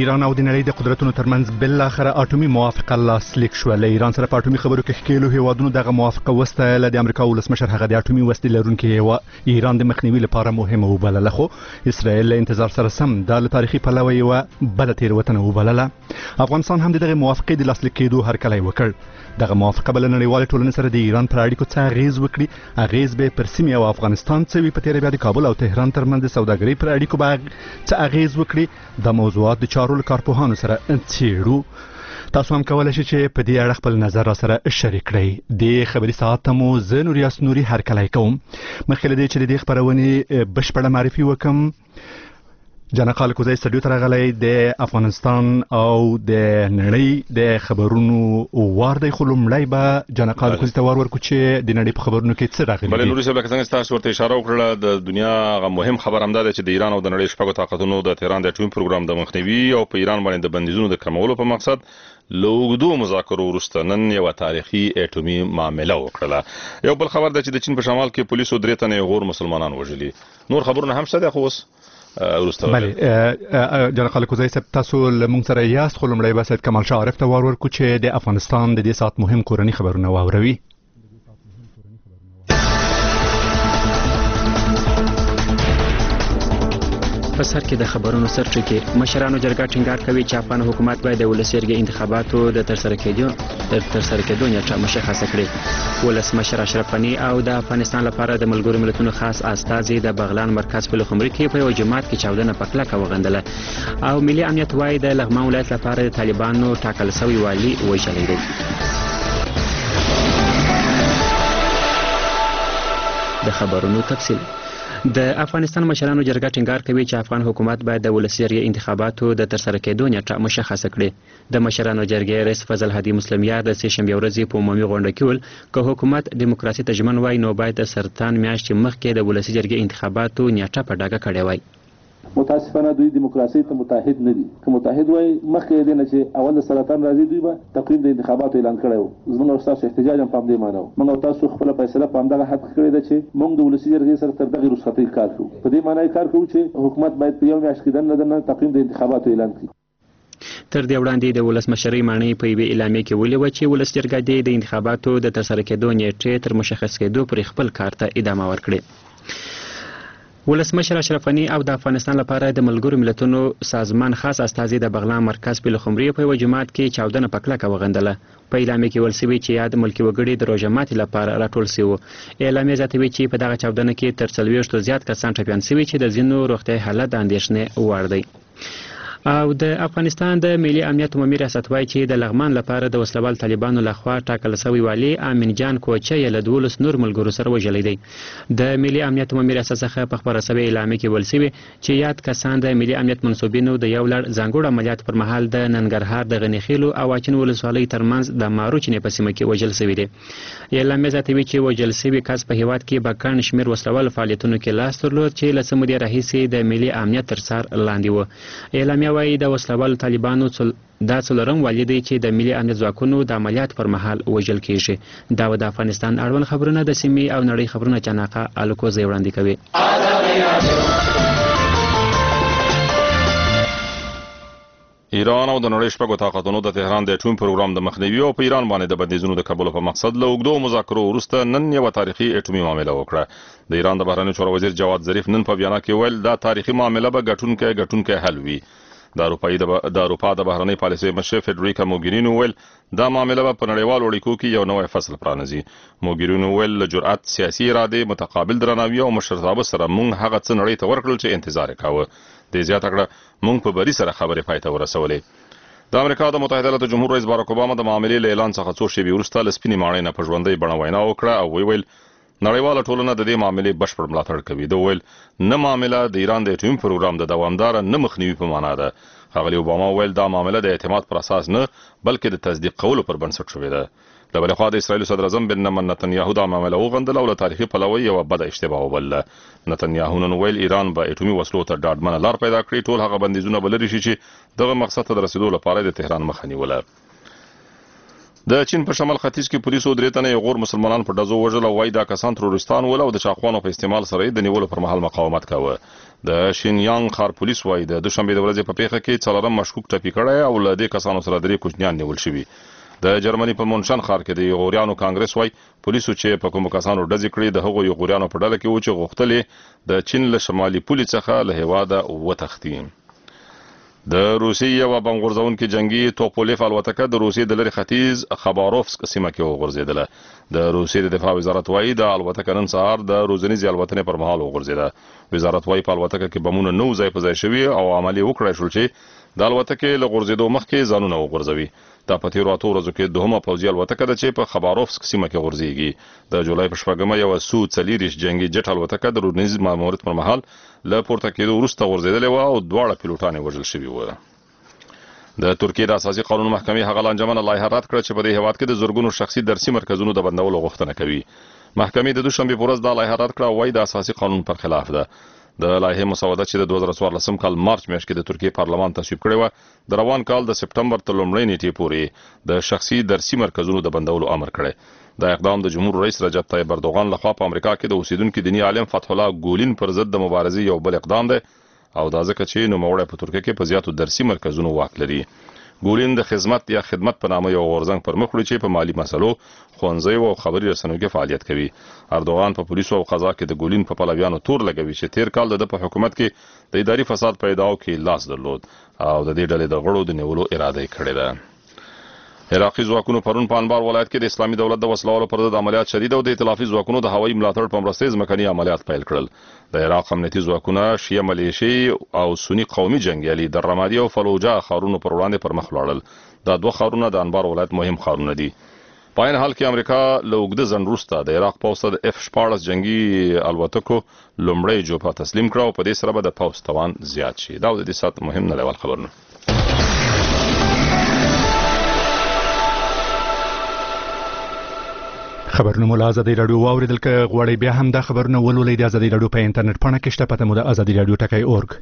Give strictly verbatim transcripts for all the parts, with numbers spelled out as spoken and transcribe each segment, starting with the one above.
ایران او د نړۍ د قدرتونو ترمنځ بالاخره اټومي موافقه لاسلیک شوه. له ایران سره په اټومي خبرو کې ښکېلو هیوادونو دغه موافقه وستایله. د امریکا ولسمشر هغه د اټومي وسلې لرونکي هیواد ایران د مخنیوي لپاره مهمه وبلله، خو اسرائیل له انتظار سره سم دا له تاریخي پلوه یوه بده تېروتنه وبلله. افغانستان هم د دغې موافقې د لاسلیک کېدو هرکلی وکړ. دغه موافقه به له نړیوالې ټولنې سره د ایران پر اړیکو څه اغېز وکړي، اغېز به پر سیمې او افغانستان څه وي، په تېره بیا د کابل او تهران ترمنځ د سوداګرۍ پر اړیکو به څه اغېز وکړي. دا موضوعات د چارو له کارپوهانو سره څېړو. تاسو هم کولی شئ چې په دې اړه خپل نظر را سره شریک کړئ. د خبري ساعت ته مو زه نوریاس نوري هرکلی کوم. مخکې له دې چې د دې خپرونې بشپړه معرفي وکړم، جناق الکوزی سټډیو ته راغلی د افغانستان او د نړۍ د خبرونو وار دی، خو لومړی به جناق الکوزی ته وار ورکړو چې د نړۍ په خبرونو کې څه راغلي. بله نوري صاحب، لکه څنګه تاسو ورته اشاره وکړه، د دنیا هغه مهم خبر همدا دی چې د ایران او د نړۍ شپږو طاقتونو د تهران د اټومي پروګرام د مخنیوي او په ایران باندې د بندیزونو د کمولو په مقصد له اوږدو مذاکرو وروسته نن یوه تاریخي اټومي معامله وکړله. یو بل خبر دی چې د چین په شمال کې پولیسو درې تنې غور مسلمانان وژلي. نور خبرونه هم شته دي، خو اوس بله جناق الکوزی صاحب، تاسو له موږ سره یاست، خو لومړی به سید کمال شاه عارف ته وار ورکړو چې د افغانستان د دې ساعت مهم کورني خبرونه واوروي. په سر کې د خبرونو سرچینې مشرانو جرګه ټینګار کوي چې افغان حکومت باید د ولسي جرګې انتخاباتو د ترسره کېدو د ترسره کېدو نیټه مشخصه کړي. ولسمشر اشرف غني او د افغانستان لپاره د ملګرو ملتونو خاص استازي د بغلان مرکز په لخمري کې په یو جماعت کې چاودنه په کلکه وغندله. او ملي امنیت وایي د لغمان ولایت لپاره د طالبانو ټاکل شوی والي وژلی دی. د خبرونو تفصیل. د افغانستان مشرانو جرګه ټینګار کوي چې افغان حکومت باید د ولسي جرګې انتخاباتو د ترسره کېدو نیټه مشخصه کړي. د مشرانو جرګې رئیس فضل هادي مسلمیار د سې شنبې ورځې په عمومي غونډه کې ویل که حکومت دیموکراسي ته ژمن وای نو باید د سرطان میاشتې مخکې د ولسي جرګې انتخاباتو نیټه په ډاګه کړې وای. متاسفانه دوی دیموکراسي ته متحد نه دي. که متحد وای مخکې دی نه چې اول د سرطان راځي دوی به تقویم د انتخاباتو اعلان کړی و. زموږ او ستاسو احتجاج هم په همدې معنا و. موږ او تاسو خپله فیصله په همدغه حد کړې ده چې موږ د ولسي جرګې سره تر دغې رخصتۍ کار کوو. په دې معنا یې کار کوو چې حکومت باید په یو میاشت کې دننه دننه تقویم د انتخاباتو اعلان کړي. تر دې وړاندې د ولسمشرۍ ماڼۍ په یوې اعلامیې کې ویلي وه چې ولس جرګه دې د انتخاباتو د ترسره کېدو نیټې تر مشخص کېدو پورې خپل کار ته ادامه ورکړي. ولسمشر اشرف غني او د افغانستان لپاره د ملګرو ملتونو سازمان خاص استازي د بغلان مرکز په لخمري په یو جماعت کې چاودنه په کلکه وغندله. په اعلامیه کې ویل شوي چې یاد ملکي وګړي د روژه ماتي لپاره راټول شوي. اعلامیه زیاتوي چې په دغه چاودنه کې تر څلوېښتو زیات کسان ټپیان شوي چې د ځینو روغتیايي حالت د اندېښنې وړ دی. او د افغانستان د ملي امنیت عمومي ریاست وایي چې د لغمان لپاره د وسلوال طالبانو لخوا ټاکل شوی والي امین جان کوچه یې له دولس نور ملګرو سره وژلی دی. د ملي امنیت عمومي ریاست څخه په خپره شوې اعلامیه کې ویل شوي چې یاد کسان د ملي امنیت منصوبینو د یو لړ ځانګړو عملیاتو پر مهال د ننګرهار د غنیخیلو او اچین ولسوالۍ ترمنځ د ماروچنې په سیمه کې وژل شوي دي. اعلامیه زیاتوي چې وژل شوي کس په هیواد کې به ګڼ شمېر وسلوال فعالیتونو کې لاس درلود چې له څه مودې راهیسې د ملي امنیت تر څار لاندې و. اعلامیه وایي د وسلوال طالبانو دا څلورم والي دی چې د ملي امنیت ځواکونو د عملیات پر مهال وژل کیږي. دا و د افغانستان اړوند خبرونه د سیمې او نړۍ خبرونه جناقه الکوزی وړاندې کوي. ایران او د نړۍ شپږو طاقتونو د تهران د اټومي پروګرام د مخنیوي او په ایران باندې د بندیزونو د کبولو په مقصد له اوږدو مذاکرو وروسته نن یوه تاریخي اټومي معامله وکړه. د ایران د بهرنیو چارو وزیر جواد ظریف نن په بیانات کې ویل دا تاریخي معامله به ګټونکی ګټونکی حل وي. د اروپایي د اروپا د بهرنۍ پالیسۍ مشر فیډریکا موګرینو ویل دا معامله به په نړیوالو اړیکو کې یو نوی فصل پرانیزي. موګرینو ویل له جرأت، سیاسي ارادې، متقابل درناوي او مشرتابه سره موږ هغه څه نړۍ ته ورکړل چې انتظار یې کاوه. دې زیاته کړه موږ په بري سره خبرې پای ته ورسولې. د امریکا د متحده ایالاتو جمهور رئیس باراک اوباما د معاملې له اعلان څخه څو شېبې وروسته له سپینې ماڼۍ نه په ژوندۍ بڼه وینا وکړه او ویل نړیواله ټولنه د دې معاملې بشپړ ملاتړ کوي. ده ویل نه معامله د ایران د اټومي پروګرام د دوامداره نه مخنیوي په معنا ده. ښاغلي اوباما ویل دا معامله د اعتماد پر اساس نه بلکې د تصدیق کولو پر بنسټ شوې ده. له بلې خوا د اسرایلو صدر اعظم بنیامین نتنیاهو دا معامله وغندله او له تاریخي پلوه یوه بده اشتباه وبلله. نتنیاهو نن ویل ایران به اټومي وسلو ته ډاډمنه لار پیدا کړي. ټول هغه بندیزونه به لرې شي چې دغه مقصد ته د رسیدو لپاره د تهران مخه نیوله. د چین په شمال ختیځ کې پولیسو درې تنه غور مسلمانان په ډزو وژل او وايي دا کسان تروریستان ول او د چاقوانو په استعمال سره د نیولو پر مهال مقاومت کاوه. د شینیانګ ښار پولیس وايي د دوشنبه د ورځې په پیښه کې څلورم مشکوک ټپي کړی او له دې کسانو سره درې کوچنیان نیول شوي. د جرمني په مونشن ښار کې د یغوریانو کانګرس وايي پولیسو چې په کوم کسانو ډزې کړې د هغو یغوریانو په ډله کې و چې غوښتلې د چین له شمالي پولې څخه له هیواده وتښتي. د روسیې یو بم غورځونکي جنگي توپولیف الوتکه د روسیې د لرې ختیځ خباروفسک سیمه کې وغورځېدله. د روسیې د دفاع وزارت وايي د الوتکه نن سهار د روزنیزې الوتنې پر مهال وغورځېده. وزارت وايي په الوتکه کې بمونه نو ځای په ځای شوي او عملي وکړای شول چې د الوتکې له غورځېدو مخکې ځانونه وغورځوي. دا په تیرو اتو ورځو کې دوهمه پوځي الوتکه ده چې په خباروفسک سیمه کې غورځېږي. د جولای په شپږمه یوه سو څلېرویشت جنګي جټ الوتکه د روزنیز ماموریت پر مهال له پورته کېدو وروسته غورځېدلې وه او دواړه پیلوټان یې وژل شوي وو. د ترکیې د اساسي قانون محکمې هغه لانجمنه لایحه رد کړه چې په دې هېواد کې د زرګونو شخصي درسي مرکزونو د بندولو غوښتنه کوي. محکمې د دوشنبې په ورځ دا لایحه رد کړه او وايي د اساسي قانون پر خلاف ده. د لایحې مسوده چې د دوه زره څوارلسم کال مارچ میاشت کې د ترکیې پارلمان تصویب کړې وه د روان کال د سپټمبر تر لومړۍ نیټې پورې د شخصي درسي مرکزونو د بندولو امر کړی. دا اقدام د جمهور رئیس رجب طیب اردوغان لخوا په امریکا کې د اوسیدونکو دیني عالم فتح الله ګولین پر ضد د مبارزې یو بل اقدام دی او دا ځکه چې نوموړی په ترکیه کې په زیاتو درسي مرکزونو واک لري. ګولین د خدمت یا خدمت په نامه یو غورځنګ پر مخ وړي چې په مالی مسلو، ښوونځیو او خبري رسنیو کې فعالیت کوي. اردوغان په پولیسو او قضا کې د ګولین په پلویانو تور لګوي چې تیر کال د په حکومت کې د اداري فساد په ادعاو کې لاس درلود او د دې ډلې د غړو د نیولو اراده یې کړې ده. عراقي ځواکونو پرون په انبار ولایت کې د اسلامي دولت د وسلوالو پر ضد عملیات شدید او د ائتلافي ځواکونو د هوایي ملاتړ په مرسته ځمکني عملیات پیل کړل. د عراق امنیتي ځواکونه شیعه ملیشې او سني قومي جنګیالي د رمادي او فلوجه ښارونو پر وړاندې پر مخ لاړل. دا دوه ښارونه د انبار ولایت مهم ښارونه دي. په عین حال کې امریکا له اوږده ځنډ وروسته د عراق پوځ ته د اف شپاړس جنګي الوتکو لومړی جوپه تسلیم کړه او په دې سره به د پوځ توان زیات شي. دا د دې ساعت مهم نړیوال خبرونه. خبرونه مو له ازادي راډیو واوریدل که غواړئ بیا هم دا خبرونه ولولئ د ازادي راډیو په انټرنیټ پاڼه کې شته پته مو د ازادي راډیو ټکی اورګ.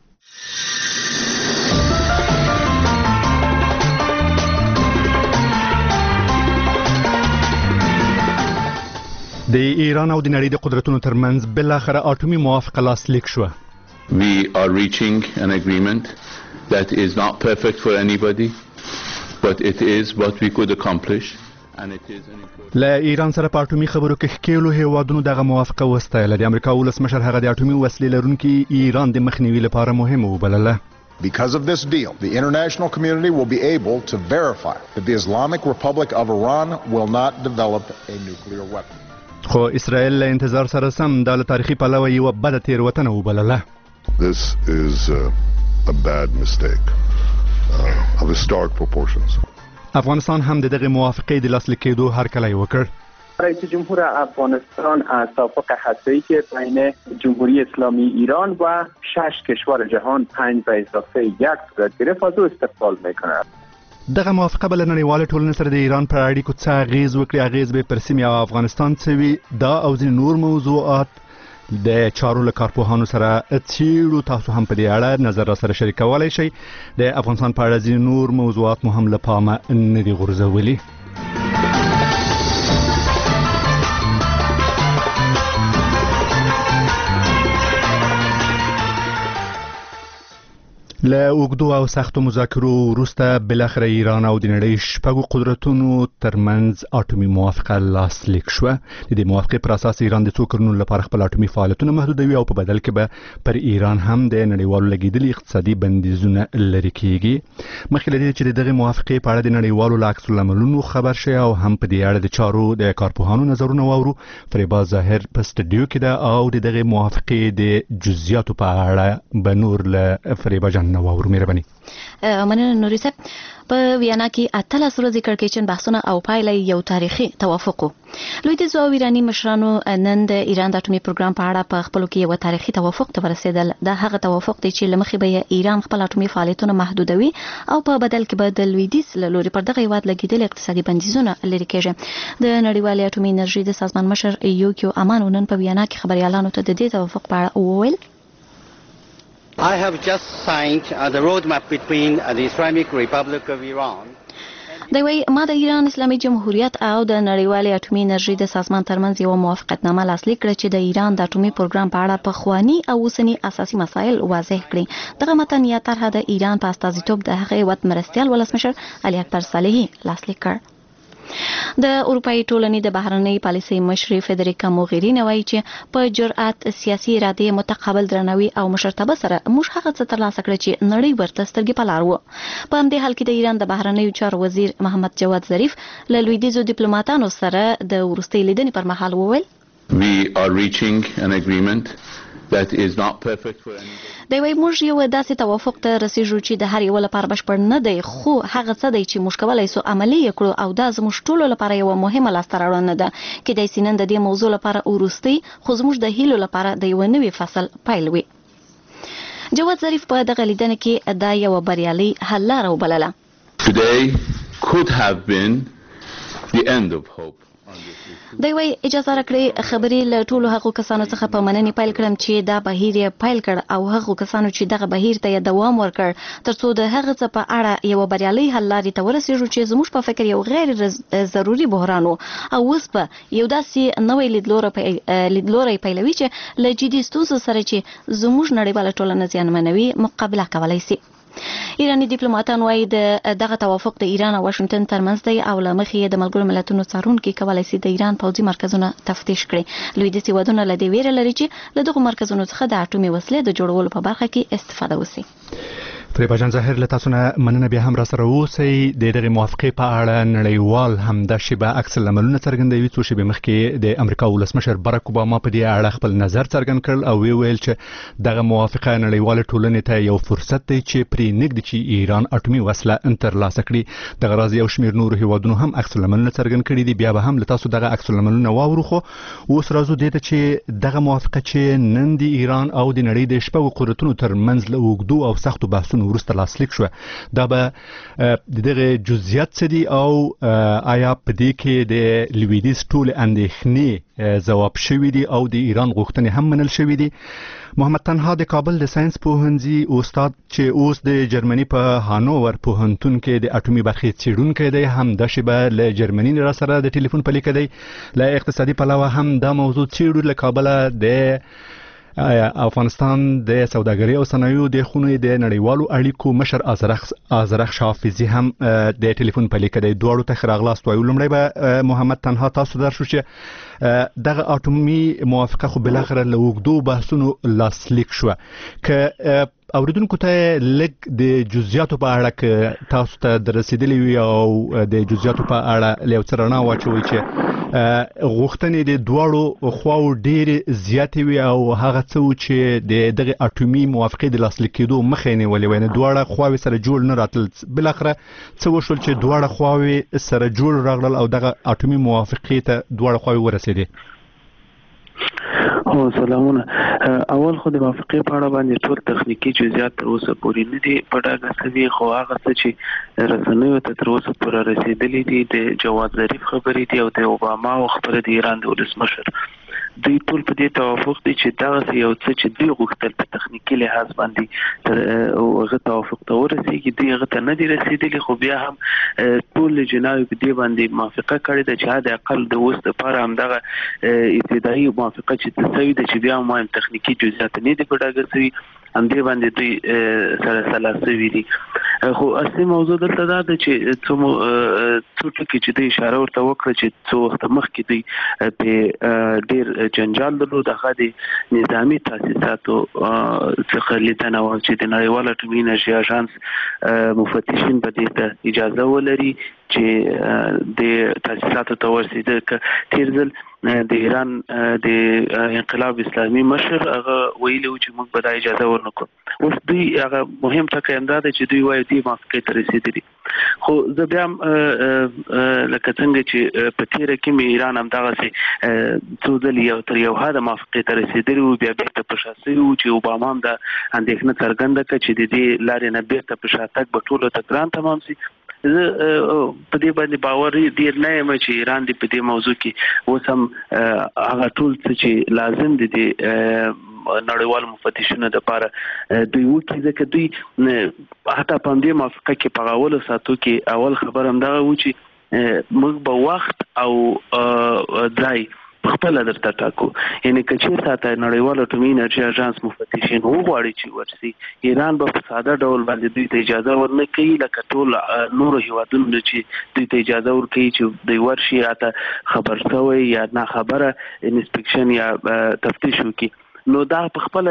د ایران او د نړۍ د قدرتونو ترمنځ بالاخره اټومي موافقه لاسلیک شوه. We are reaching an agreement that is not perfect for anybody, but it is what we could accomplish. له ایران سره په اټومي خبرو کې ښکېلو هیوادونو دغه موافقه وستایله. د امریکا ولسمشر هغه د اټومي وسلې لرونکي ایران د مخنیوي لپاره مهمه وبلله. Because of this deal, the international community will be able to verify that the Islamic Republic of Iran will not develop a nuclear weapon. خو اسرائیل له انتظار سره سم دا له تاریخي پلوه یوه بده تېروتنه وبلله. This is uh, a bad mistake uh, of historic proportions. افغانستان هم د دغه موافقې د لاسلیک کېدو هرکلی وکړ. رئیس جمهور افغانستان از توافق هسته‌ای که بین جمهوری اسلامی ایران و شش کشور جهان پنج به اضافه یک صورت گرفت از او استقبال می‌کند. دغه موافقه به له نړیوالې ټولنې سره د ایران پر اړیکو څه اغیز وکړي. اغیز به پر سیمې او افغانستان څه وي، دا او ځینې نور موضوعات د چارو له کارپوهانو سره څیړو. تاسو هم په دې اړه نظر را سره شریکولی شئ. د افغانستان په اړه ځینې نور موضوعات مو هم له پامه نه دي غورځولي. له اوږدو او سختو مذاکرو وروسته بالاخره ایران او د نړۍ شپږو قدرتونو ترمنځ اټومي موافقه لاسلیک شوه. د دې موافقې پر اساس ایران د څو کلونو لپاره خپل اټومي فعالیتونه محدودوي او په بدل کې به پر ایران هم د نړیوالو لګېدلي اقتصادي بندیزونه لرې کیږي. مخکې له دې چې د دغې موافقې په اړه د نړیوالو له عکس العملونو خبر شي او هم په دې اړه د چارو د کارپوهانو نظرونه واورو، فریبا ظاهر په سټډیو کې ده او د دغې موافقې د جزئیاتو په اړه به نور له فریبا جان واورو. مهرباني. مننه نوري صاحب. په ویانا کې اتلس ورځې کړکېچن بحثونه او پایله یو تاریخي توافق و. لویدیځ او ایراني مشرانو نن د ایران د اټومي پروګرام په اړه په خپلو کې یو تاریخي توافق ته ورسېدل. دا هغه توافق دی چې له مخې به ایران خپل اټومي فعالیتونه محدودوي او په بدل کې به د لویدیځ له لوري پر دغه هیواد لګېدلي اقتصادي بندیزونه لرې کېږي. د نړیوالې اټومي انرژي د سازمان مشر یوکیو امانو نن په ویانا کې خبریالانو ته د دې توافق په اړه وویل. I have just signed uh, the roadmap between uh, the Islamic Republic of Iran. دی وایي ما د ایران اسلامي جمهوریت او د نړیوالې اټومي انرژي د سازمان ترمنځ یو موافقتنامه لاسلیک کړه چې د ایران د اټومي پروګرام په اړه پخواني او اوسني اساسي مسایل واضح کړي. دغه متن یا طرحه د ایران په استازیتوب د هغې هیواد مرستیال ولسمشر علي اکبر صالحي لاسلیک کړ. د اروپאי ټولنې د بهرنۍ پالیسۍ مشري فدریکا موغیریني وایي چې په جرأت، سیاسي ارادې، متقابل درناوي او مشرتابه سره موږ هغه څه ترلاسه کړ چې نړۍ ورته سترګې په لار وه. په همدې حال کې د ایران د بهرنیو چارو وزیر محمد جواد ظریف له لویدیځو ډیپلوماټانو سره د وروستۍ لیدنې پر مهال وویل We are reaching an agreement that is not perfect for anybody. دی وایي موږ یو داسې توافق ته رسیږو چې د هر یو لپاره بشپړ نه دی، خو هغه څه دی چې موږ کولی سو عملي یې کړو او دا زموږ ټولو لپاره یوه مهمه لاسته راوړنه ده. کیدای سي نن د دې موضوع لپاره وروستۍ خو زموږ د هیلو لپاره د یوه نوي فصل پیل وي. جواد ظریف په دغه لیدنه کې دا یوه بریالۍ حل لاره وبلله. Today could have been the end of hope. دی وایي اجازه راکړئ خبرې له ټولو هغو کسانو څخه په مننې پیل کړم چې دا بهیر یې پیل کړ او هغو کسانو چې دغه بهیر ته یې دوام ورکړ تر څو د هغه څه په اړه یوه بریالۍ حل لارې ته ورسېږو چې زموږ په فکر یو غیر ضروري بحران و او اوس به یو داسې نوی لیدلوری پیلوي چې له جدي ستونزو سره چې زموږ نړیواله ټولنه زیانمنوي مقابله کولی سي. ایراني ډیپلوماټان وایي د دغه توافق د ایران او واشنگټن ترمنځ دی او له مخې یې د ملګرو ملتونو څارونکي کولی سي د ایران پوځي مرکزونه تفتیش کړي. لویدیځ هیوادونه له دې ویره لري چې له دغو مرکزونو څخه د اټومي وسلې د جوړولو په برخه کې استفاده وسي. فریبا جان ظاهر له تاسو نه مننه بیا هم را سره اوسئ. د دغې موافقې په اړه نړیوال همدا شیبه عکس العملونه څرګندوي. څو شیبې مخکې د امریکا ولسمشر باراک اوباما په دې اړه خپل نظر څرګند کړل او ویل چې دغه موافقه نړیوالې ټولنې ته یو فرصت دی چې پرې نږدي چې ایران اټومي وسله ترلاسه کړي. دغه راز یو شمېر نورو هیوادونو هم عکس العملونه څرګند کړي دي. بیا به هم له تاسو دغه عکس العملونه واورو. خو اوس راځو دې ته چې دغه موافقه چې نن د ایران او د نړۍ د شپږو قدرتونو ترمنځ له اوږدو او سختو بحثونو وروسته لاسلیک شوه، دا به د دغه جزئیات څه دي او آیا په دې کې د لویدیځ ټولې اندېښنې ځواب شوي دي او د ایران غوښتنې هم منل شوي دي؟ محمد تنها د کابل د ساينس پوهنځي استاد چې اوس د جرمني په هانوور پوهنتون کې د اټومي برخې څېړونکی دی، هم دا شیبه له جرمني را سره د ټلیفون په لیکه دی. له اقتصادي پلوه هم دا موضوع څېړو. له کابله د افغانستان د سوداګرۍ او صنایعو د خونې د نړیوالو اړیکو مشر ازرخ ازرخ شافیزي هم د ټلیفون په لیکه دی. دواړو ته ښه راغلاست وایو. لومړی به محمد تنها تاسو درشو چې دغه اټومي موافقه خو بالاخره له اوږدو بحثونو لاسلیک شوه. که اوریدونکو ته لږ د جزئیاتو په اړه که تاسو ته د رسیدلی وي او د جزئیاتو په اړه له یو څه رڼا واچوئ چې غوښتنې د دواړو خواو ډېرې زیاتې وي او هغه څه و چې د دغه اټومي موافقې د لاسلیک کېدو مخه یې نیولې وای، نه دواړه خواوې سره جوړ نه راتلل. بالاخره څه وشول چې دواړه خواوې سره جوړ راغلل او دغه اټومي موافقې ته دواړه خواوې ورسېدې؟ او سلامونه. اول خو د موافقې په اړه باندې ټول تخنیکی جزئیات تر اوسه پورې نه دي په ډاګه شوي، خو هغه څه چې رسنیو ته تر اوسه پورې رسیدلي دي د جواد ظریف خبرې دي او د اوباما او خبره د ایران د ولسمشر، دوی ټول په دې توافق دي چې دغه یو څه چې دوی غوښتل په تخنیکی لحاظ باندې او هغه توافق ته ورسېږي، دوی هغه ته نه دي رسیدلي. خو بیا هم ټول جناوي په دې باندې موافقه کړې ده چې حد اقل د اوس لپاره همدغه ابتدایي موافقه چې تسوي ده چې بیا هم تخنیکی جزئیات نه دي په ډاګه شوي، همدې باندې دوی سره سلاسه وي دي. خو اصلي موضوع دلته دا ده چې څو څو ټکي چې دوی اشاره ورته وکړه چې څو وخت مخکې دوی په ډېر جنجال درلود، هغه د نظامی تاسیساتو څخه لیدنه وه چې د نړیوال اټومي انرژي اژانس مفتشین به دې ته اجازه ولري چې د تاسیساتو ته ورسېده. که تېر ځل د ایران د انقلاب اسلامي مشر هغه ویلي و چې موږ به دا اجازه ورنکړو. اوس دوی هغه مهم ټکی همدا دی چې دوی وایي دې موافقې ته رسېدلي. خو زه بیا هم لکه څنګه چې په تېره کې مې ایران همدغسې څو ځلې یو تر یو حده موافقې ته رسېدلي وو، بیا بېرته په شا سوي وو چې اوباما هم دا اندېښنه څرګنده کړه چې د دې لارې نه بېرته په شا تګ به ټولو ته ګران تمام سي. زه په دې باندې باور ډېر نه یم چې ایران دې په دې موضوع کې اوس هم هغه ټول څه چې لازم دي د نړیوال مفتشینو د لپاره دوی وکړي ځکه دوی حتی په دې موافقه کې په اول ساتو کې اول خبر هم دا و چې موږ به وخت او ځای خپل درته ټاکو یعنی کچې ساته نړیوال اټومي انرژي اژانس مفتشین وغواړي چې ورسي ایران به په ساده ډول باندې دوی ته اجازه ورنکړي لکه ټول نور هیوادونو چې دوی ته اجازه ورکړي چې دوی ورشي اته خبر شوی یا نه خبره انسپیکشن یا تفتیش وکړي نو دا په خپل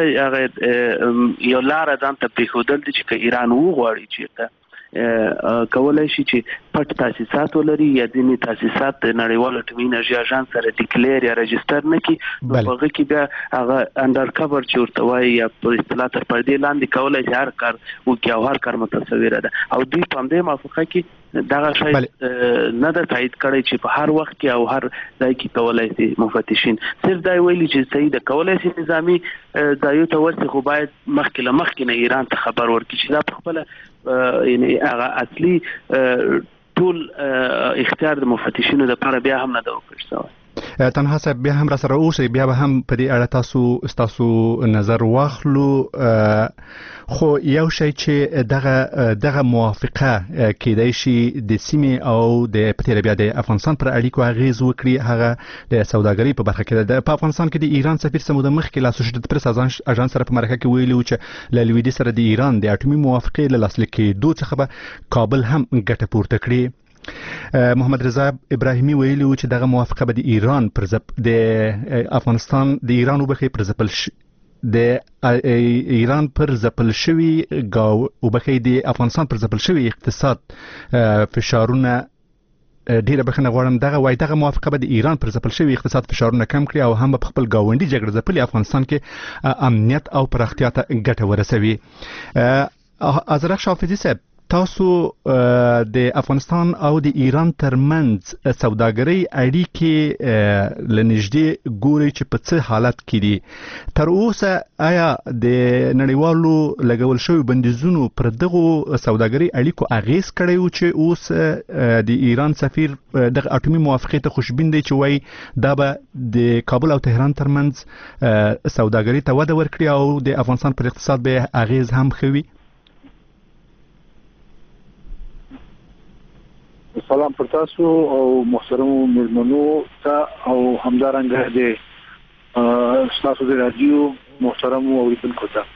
یو لار ځان ته پریښودل دي چې ایران وغواړي چې کولای شي چې پټ تاسیسات ولري یا ځینې تاسیسات د نړیوال اټومي انرژي اژانس سره ډیکلیئر یا رجستر نه کړي نو هغه کې بیا هغه انډر کور چې ورته وایي یا په اصطلاح تر پردې لاندې کولای شي هر کار وکړي او هر کار متصوره ده او دوی په همدې موافقه کې دغه شی نه ده تایید کړی چې په هر وخت کې او هر ځای کې کولای شي مفتشین صرف دا ویلي چې صحیح ده کولای شي نظامی ځایو ته ورسي خو باید مخکې له مخکې نه ایران ته خبر ورکړي چې دا په خپله یعنی هغه اصلي ټول اختیار د مفتشینو لپاره بیا هم نه دا وکړل شوی تنها صاحب بیا هم را سره اوسئ بیا به هم په دې اړه تاسو تاسو نظر واخلو خو یو شی چې دغه دغه موافقه کېدای شي د سیمې او د پتیره بیا د افغانستان پر اړیکو اغیز وکړي هغه د سوداګرۍ په برخه کې د په افغانستان کې د ایران سفیر سمود مخکې لا اسوسییټډ پریس اژانس سره په مرکه کې ویلي و چې له لویدي سره د ایران د اټومي موافقې له لاسلیک کېدو څخه به کابل هم ګټه پورته کړي محمد رضا ابراهیمی ویلي و چې دغه موافقه به د ایران پر ضد د افغانستان د ایران وبخي پر ځپل د ایران پر ځپل شوی گاو وبخي د افغانستان پر ځپل شوی اقتصاد فشارونه ډیره بخنه غواړم دغه وای دغه موافقه به د ایران پر ځپل شوی اقتصاد فشارونه کم کړي او هم په خپل گاونډي جګړه ځپلي افغانستان کې امنیت او پراختیا ته ګټه ورسوي ازرق حافظي صاحب تاسو د افغانستان او د ایران ترمنځ سوداګرۍ اړیکې لنږدې ګوري چې په څه حالت کې دي تر اوسه آیا د نړیوالو لګول شوی بندیزونو پر دغه سوداګرۍ اړیکو اغیز کړی و چې اوس د ایران سفیر دغه اټومي موافقې ته خوشبین دی چې وایي دا به د کابل او تهران ترمنځ سوداګرۍ ته وده ورکړي او د افغانستان پر اقتصاد به اغیز هم خوي سلام پر تاسو او محترم مېلمنو ته او همدارنګه د تاسو د رادیو محترم اوریدونکو ته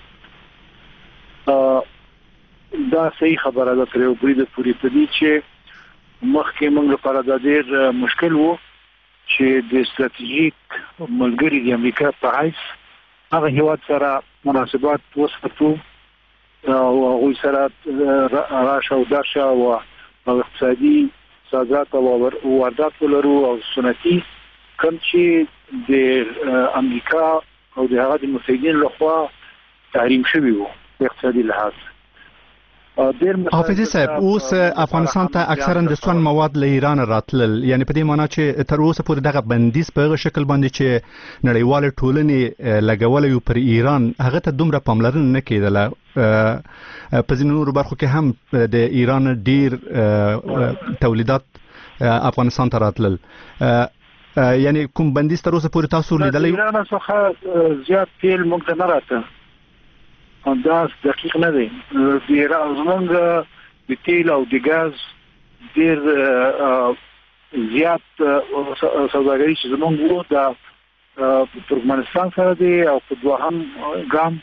دا صحیح خبره ده تر یو بریده پوری په دې چې مخکې موږ لپاره د ډېر مشکل وو چې د ستراتیژیک ملګری د امریکا په حیث هغه هیواد سره مناسبات وساتو او هغوی سره راشه او درشه او او اقتصادي صادرات او واردات ولرو او صنعتي کوم چې د امریکا او د هغه د مساعدین لخوا تحریم شوی وو په اقتصادي لحاظ حافظي صاحب اوس افغانستان ته اکثرا د سون مواد له ایران راتلل یعنی په دې معنی چې تر اوسه پورې دغه بندیز په هغه شکل باندې چې نړیوال ټولنې لګولې پر ایران هغه ته دومره پاملرنه نه کېدله په ځینو نورو برخو کې هم د ایران ډیر تولیدات افغانستان ته راتلل یعنی کوم بندیز تر اوسه پورې تاسو لیدلی ایران څخه زیات تیل موږ ته نه راته دا دقیق نه دی د ایران زمونږ د تیل او د ګاز ډیر زیات سوداګري چې زمونږ وو د ترکمنستان سره دی او په دوهم ګام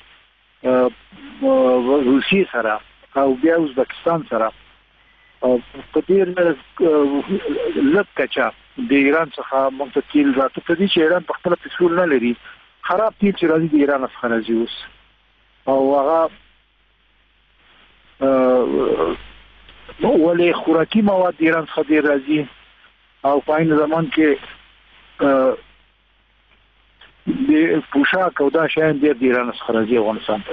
روسیې سره او بیا ازبکستان سره په ډیر لږ کچه د ایران څخه موږ ته تیل راته په دې چې ایران په خپل پټرول نه لري خراب تیل چې راځي د ایران څخه راځي اوس او هغه ولې خوراکي مواد ایران څخه ډیر راځي او په عین زمان کې د پوشاک او دا شیان ډیر د ایران څخه راځي افغانستان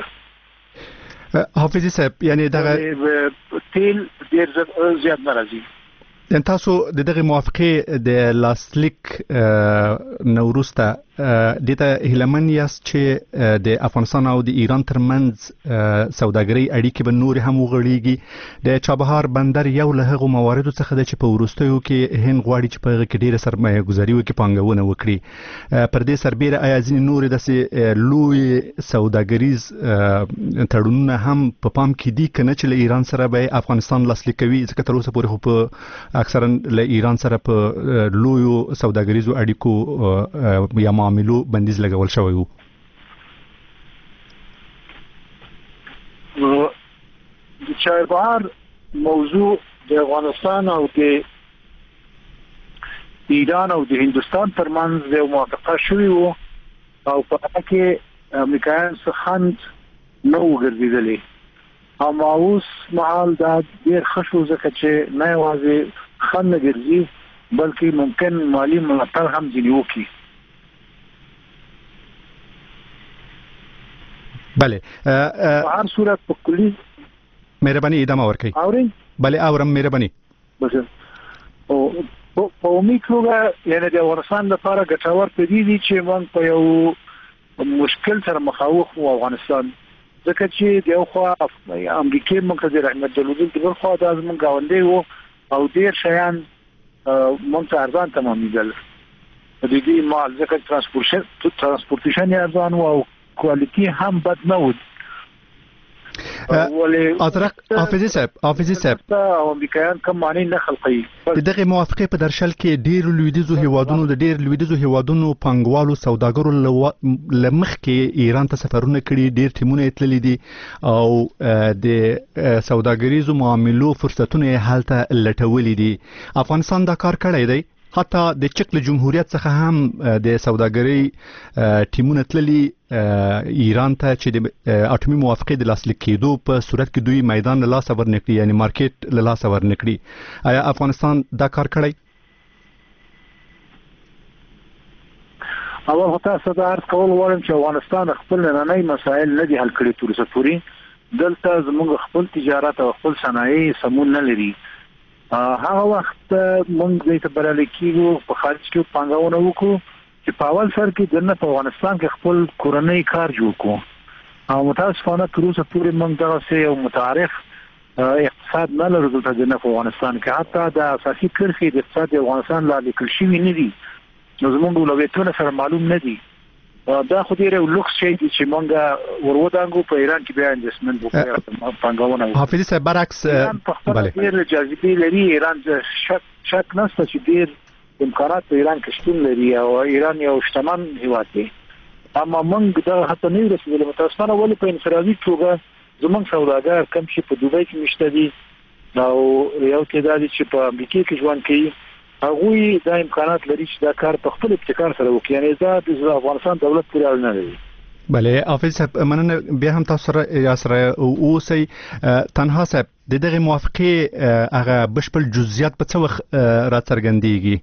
ته حافظي صاحب یعنی دغه تیل ډیر زیات نه راځي ان تاسو د دغه موافقه د لاسلیک نوروسته دته هلمن یاست چې د افغانستان او د ایران ترمنځ سوداګري اړیکې به نور هم وغړيږي د چابهار بندر یو له هغو مواردو څخه د چې په ورستیو کې هند غواړي چې په هغه کې ډیره سرمایه گذاري وکړي پانګونه وکړي پر دې سربېره آیا ځینې نور داسې لوی سوداګریز تړونونه هم په پام کې دي کنه چې له ایران سره به افغانستان لاسلیک کوي ځکه تر اوسه پورې خو په اکثرا له ایران سره په لویو سوداګریزو اړیکو یا معاملو بندیز لګول شوی وو. د چابهار موضوع د افغانستان او د ایران او د هندستان ترمنځ د موافقه شوی وو او په هغه کې امریکایان څخه خند نو ګرځیدلی اما اوس مهال دا ډیر خشو ځکه چې نه یوازې خند نه ګرځي بلکې ممکن مالی ملاتړ هم ځینې وکړي. بله په هر صورت په کلی مهرباني ادامه ورکړئ. اورئ؟ بله اورم مهرباني. بس او په میکروګه یعنی د افغانستان لپاره ګټور پدې دي چې موږ په یو مشکل سره مخاوخ وو افغانستان ځکه چې د خو امریکای مقتدر احمد جلال د بل خو د ازمن گاونډي وو او ډیر شیان مونږ ته ارزان تمامېدل. د دې مال ځکه ترانسپورټیشن ترانسپورټیشن ارزان وو او کوالټي هم بد نه و. ازرق حافظي صاحب حافظي صاحب او امریکایان کوم معنی نه خلقي دغه موافقه په درشل کې ډیر لویدیزو هیوادونو د ډیر لویدیزو هیوادونو پنګوالو سوداګرو لمخ کې ایران ته سفرونه کړي ډیر ټیمونه تللي دي او د سوداګریزو معاملو فرصتونه حالته لټولې دي. افغانستان دا کار کړی دی حتی د چک له جمهوریت څخه هم د سوداګرۍ ټیمونه تللي ایران ته چې د اټومي موافقه د لاسلیک کېدو په صورت کې دوی میدان له لاسه ورنکړي یعنی مارکیټ له لاسه ورنکړي. آیا افغانستان دا کار کړی؟ اول خو تاسو دا عرض کول غواړم چې افغانستان خپل نننۍ مسایل نه دي حل کړي تر اوسه پورې. دلته زموږ خپل تجارت او خپل صنایع سمون نه لري. هغه وخت موږ د تبرالي کېږو په خارج کې پانګونه وکړو چې په اول سر کې دنه په افغانستان کې خپل کورنۍ کار جوړ کړو او متاسفانه تر اوسه پورې موږ دغه څه یو متعارف اقتصاد نه لرو دلته دنه په افغانستان کې حتی د اساسي کرښې د اقتصاد افغانستان لا لیکل شوی نه دي نو زموږ اولویتونه سره معلوم نه دي. دا خو ډیره لوکس شي چې مونږه ورودانګو په ایران کې بیا انویسټمنت وکړو پنګاونه. حافظ صاحب برعکس بله ډیر جاذبه لري ایران شک شک نشته چې ډیر امکانات په ایران کې شتون لري او ایران یو شتمن هیواد دی اما مونږ دا حتی نه رسېدل متاسفانه ولې په انفرادي توګه زمونږ سوداګر کم شي په دوبۍ کې مشته دي او یو تعداد چې په امریکا کې ژوند کوي هغه دا امکانات لري چې دا کار په خپل ابتکار سره وکړي یعنی دا د افغانستان دولت پورې اړه نه لري. بله حافظ صاحب مننه بیا هم تاسو سره یا سره اوسئ. تنها صاحب د دغه موافقه هغه بشپړ جزئیات په څه وخت راڅرګندېږي؟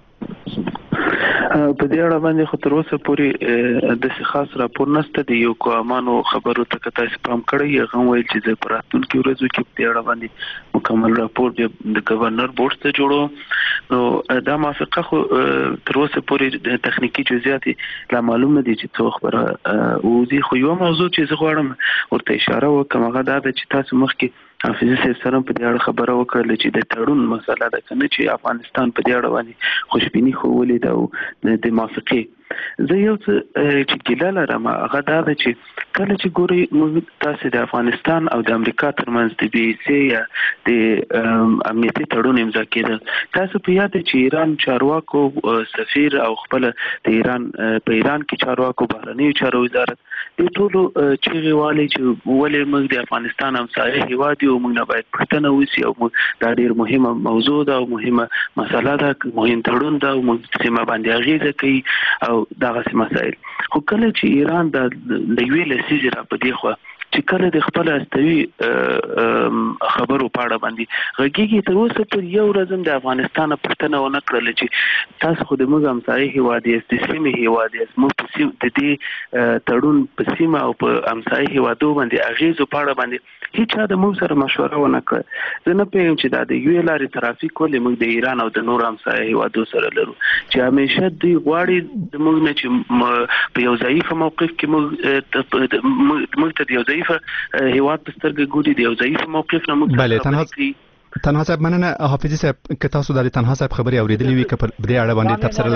په دې اړه باندې خو تر اوسه پورې د خاص راپور نشته دی. یو کومانو خبرو ته تاسو پام کړی هغه ویل چې د پراتون کې ورځو کې په دې اړه باندې مکمل راپور د گورنر بورډ ته جوړو نو دا موافقه خو تر اوسه پورې د تخنیکی جزئیات لا معلومه دي چې څو خبره او دي. خو یو موضوع چې زه غواړم ورته اشاره وکم هغه دا ده چې تاسو مخکې حافظ صاحب سره په دې اړه خبره وکړه چې د تړون مسله ده کنه چې افغانستان په دې اړه باندې خوشبيني خو ولید او د موافقه زه یو څه چې ګیله لرم هغه دا ده چې کله چې ګوري موږ تاسو د افغانستان او د امریکا ترمنځ د بي سي یا د امنیتي تړون امضا کېده تاسو په یاد چې ایران چارواکو سفیر او خپل د ایران په ایران کې چارواکو بهرنی چارو وزارت د ټولو چې غواړي چې ولې موږ د افغانستان همسایه هیواد یو موږ نه باید پښتنه وسی او دا ډیر مهمه موضوع ده او مهمه مسله ده مهم تړون ده او موږ سیمه باندې اغیزه کوي او دغه مسایل خو کله چې ایران د یوې لسیزې را پدې خو چې کله د خپل استوي خبرو پاړه باندې غږیږي تر اوسه پر یو ورځم د افغانستان پښتنه ونه کړل چې تاسو خو د موږ همسایه هیواد یې د سیمې هیواد یې موږ په سیم د دې تړون په سیمه او په همسایه هیوادو باندې اغیزو پاړه باندې هیڅ چا د موږ سره مشوره ونه کړه. زه نه پوهیم چې دا د یو لارې ترافیک ولې موږ د ایران او د نور همسایه هیوادو سره لرو چې همیشه دوی غواړي د موږ نه چې په یو ضعیف موقف کې موږ موږ ته د یو ضعیف هیواد په سترګه ګوري د یو ضعیف موقف نه موږ بله تنها تنها صاحب مننه حافظي صاحب که تاسو د تنها صاحب خبري اوریدلې وي که پر دې اړه باندې تبصره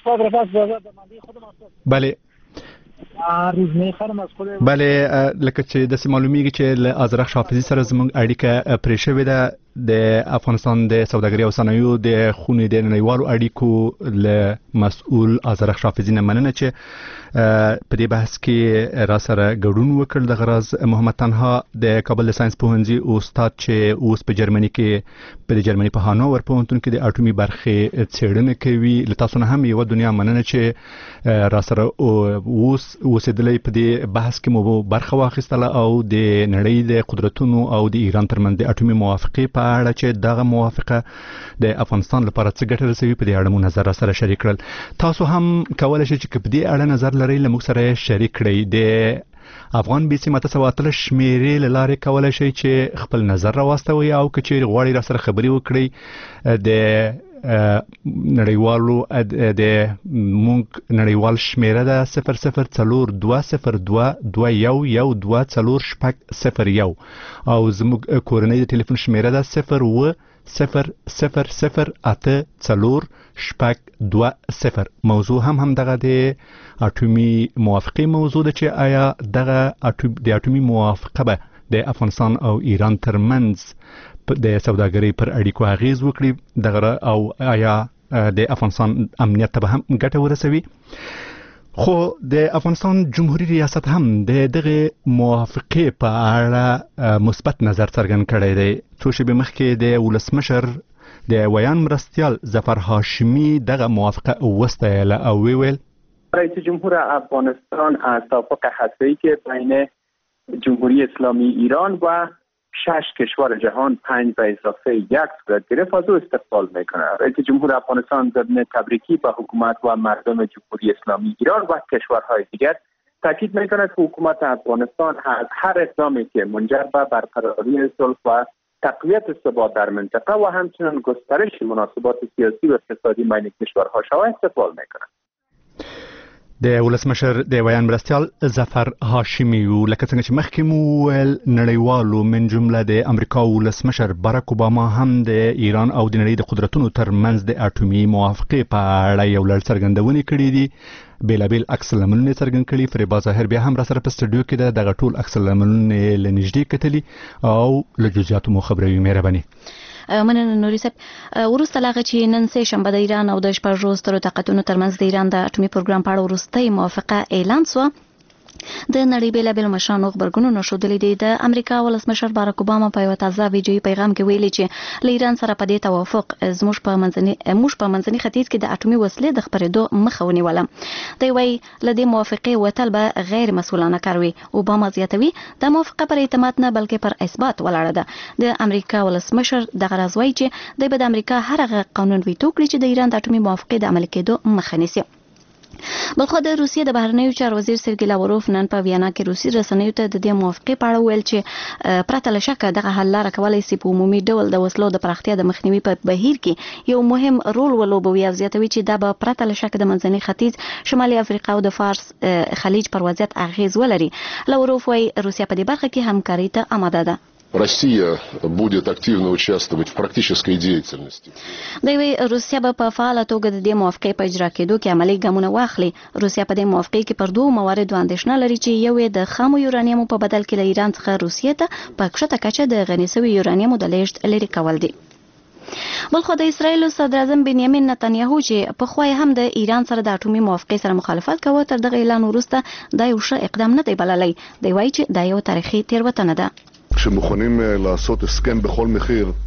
لرئ. بله بله لکه چې د معلومیږي چې له ازرخ حافظي سره زموږ اړیکه پرې شوې ده د افغانستان د سوداګرۍ او صنایعو د خونې د نړیوالو اړیکو له مسؤل ازرخ حافظي نه مننه چې په دې بحث کې را سره ګډون وکړ. د غرض محمد تنها د کابل د ساينس پوهنځي استاد چې اوس په جرمني کې په جرمني په هانوور پوهنتون کې د اټومي برخې څېړنه کوي. له تاسو نه هم یو دنیا مننه چې را سره اوس اوسېدلې په دې بحث کې مو برخه واخیستله او د نړۍ د قدرتونو او د ایران ترمنځ د اټومي موافقې په اړه چې دغه موافقه د افغانستان لپاره څه ګټه رسوي په دې اړه مو نظر سره شریک کړل. تاسو هم کولای شئ چې په دې اړه نظر لرئ له موږ سره شریک کړئ. د افغان بي سي ماته سواتل شمیرې لاره کولای شئ چې خپل نظر راوستوي او که چیرې غواړئ را سره خبري وکړئ د نړیوالو د مونږ نړیوال شمیره ده صفر صفر څلور دوه صفر دوه دوه یو یو دوه څلور شپږ صفر یو او زموږ کورنۍ د ټلیفون شمیره ده صفر اوه صفر صفر صفر اته څلور شپږ دوه صفر. موضوع هم هم دغه د اټومي موافقې موضوع ده چې آیا دغه د اټومي موافقه به د افغانستان او ایران ترمنځ د سوداګرۍ پر اړیکو اغیز وکړي دغه او آیا د افغانستان امنیت ته هم ګټه ورسوي. خو د افغانستان جمهوریت ریاست هم د دغه موافقې په اړه مثبت نظر څرګند کړی دی. څو شېبې مخکې د ولسمشر د ویان مرستیال ظفر هاشمی دغه موافقه وستایله او ویل رئیس جمهور افغانستان از توافق هسته‌ای که بین جمهوری اسلامی ایران و شش کشور جهان پنج به اضافه یک صورت گرفت از او استقبال میکنه. رئیس جمهور افغانستان ضمن تبریکی به حکومت و مردم جمهوری اسلامی ایران و کشورهای دیگر تاکید میکند که حکومت افغانستان از هر اقدامی که منجر به برقراری صلح و تقویت ثبات در منطقه و همچنین گسترش مناسبات سیاسی و اقتصادی بین کشورها شود استقبال میکنه. د ولسمشر د ویان مرستیال ظفر هاشمی و لکه څنګه چې مخکې مو ویل نړیوالو من جمله د امریکا ولسمشر باراک اوباما هم د ایران او د نړۍ د قدرتونو ترمنځ د اټومي موافقې په اړه یو لړ څرګندونې کړې دي. بیلابیل عکس العملونه څرګند کړي. فریبا ظاهر بیا هم را سره په سټوډیو کې د دغه ټول عکس العملونه له نږدې کتلي او له جزئیاتو مو خبروي. مهرباني. مننه نوري صاحب. ورسته لاغه چې نن سه شنبه د ایران او د شپږ ورځو تر طاقتونو ترمنځ د ایران د اټومي پروګرام په اړه ورسته موافقه اعلان شو. د نړۍ بیلابیل مشرانو خبرګونونه شودلې دي. د امریکا ولسمشر باراک اوباما په یو تازه ویډیوي پیغام کې ویلي چې له ایران سره په دې توافق زموږ په منځني موږ په منځني ختیځ کې د اټومي وسلې د خپرېدو مخه ونیوله. دی وايي له دې موافقې وتل به غیر مسؤلانه کار وي. اوباما زیاتوي د موافقه پر اعتماد نه بلکې پر اثبات ولاړه ده. د امریکا ولسمشر دغه راز وايي چې دی به د امریکا هر قانون ویتو کړي چې د ایران د اټومي موافقې د عملي کېدو مخه نیسي. بلخو د روسیې د بهرنیو چارو وزیر سرګی لاوروف نن په ویانا کې روسي رسنیو ته د دې موافقې په اړه ویل چې پرته له شکه دغه حل لاره کولای شي په عمومي ډول د وسلو د پراختیا د مخنیوي په بهیر کې یو مهم رول ولوبوي. زیاتوي چې دا به پرته له شکه د منځني ختیځ، شمالي افریقا او د فارس خلیج پر وضعیت اغیز ولري. لاوروف وايي روسیا په دې برخه کې همکاري ته آماده ده. Россия будет активно участвовать в практической деятельности. دوی روسیا به په فعاله توګه د دې موافقې په اجرا کېدو کې عملي ګامونه واخلي. روسیا په دې موافقې کې پر دوه مواردو اندېښنه لري چې یو یې د خامو یورانیمو په بدل کې له ایران څخه روسیې ته په کښته کچه د غني شوي یورانیمو د لیږد لرې کول دي. بلخو د اسرایل صدر اعظم بنیامین نتنیاهو چې په خوای هم د ایران سره د اټومي موافقې سره مخالفت کوي تر دغه اعلان وروسته دا یو ښه اقدام نه دی بللی. دی وایي چې دا یو تاریخي تېروتنه ده. כשמוכנים לעשות הסכם בכל מחיר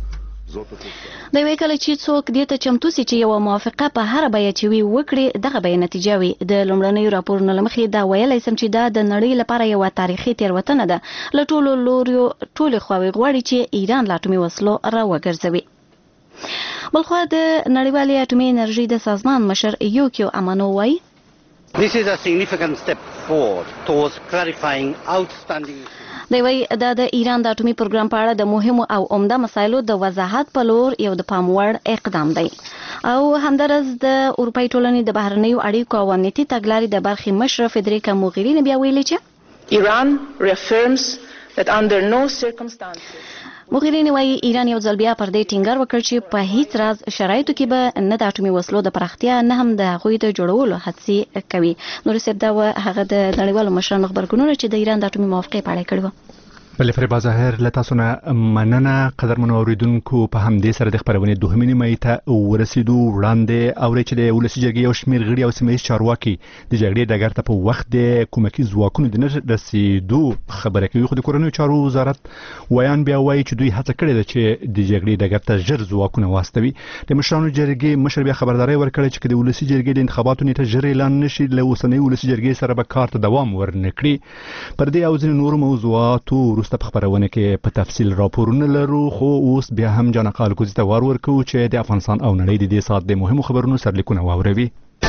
د یوې کله چې څوک دې ته چمتو سي چې یوه موافقه په هره بیه چې وي وکړي دغه به نتیجه وي. د لومړنیو راپورونو له مخې دا ویلی سم چې دا د نړۍ لپاره یوه تاریخي تېروتنه ده. له ټولو لوریو ټولې خواوې غواړي چې ایران له اټومي وسلو را وګرځوي. بلخوا د نړیوالې اټومي انرژي د سازمان مشر یوکیو امانو وایي This is a significant step forward towards clarifying outstanding دی وایي دا د ایران د اټومي پروګرام په اړه د مهمو او عمده مسایلو د وضاحت په لور یو د پام وړ اقدام دی. او همدارس د اروپایي ټولنې د بهرنیو اړیکو او امنیتي تګلارې د برخې مشره فدریکا موغریني بیا ویلي چې Iran reaffirms that under no circumstances موغریني وایي ایران یو ځل بیا پر دې ټینګار وکړ چې په هیڅ راز شرایطو کې به نه د اټومي وسلو د پراختیا نه هم د هغوی د جوړولو هڅې کوي. نور صاحب دا هغه د نړیوالو مشرانو خبرګونونه چې د ایران د اټومي موافقې په اړه کړي وو. بل فریبا ظاهر له تاسو نه مننه. قدرمنو اوریدونکو په همدې سره د خبرونې دوهمې نیمې ته ورسېدو. وړاندې اوري چې د ولسي جرګې یو شمېر غړي او سیمه ییز چارواکي د جګړې ډګر ته په وخت د کومکي ځواکونو د نه رسېدو خبره کوي. خو د کورنیو چارو وزارت ویان بیا وایي چې دوی هڅه کړې ده چې د جګړې ډګر ته ژر ځواکونه واستوي. د مشرانو جرګې مشر بیا خبرداری ورکړې چې د ولسي جرګې د انتخاباتو نیټه ژر اعلان نشي له اوسنۍ ولسي جرګې سره به کار ته دوام ورنکړي. پر دې او ځینې نورو موضوعاتو وروسته په خبرونه کې په تفصیل راپورونه لرو. خو اوس بیا هم جانقال کوزي ته وار ورکو چې د افغانستان او نړۍ د دې سات د مهمو خبرونو سرلیکونه واوروي.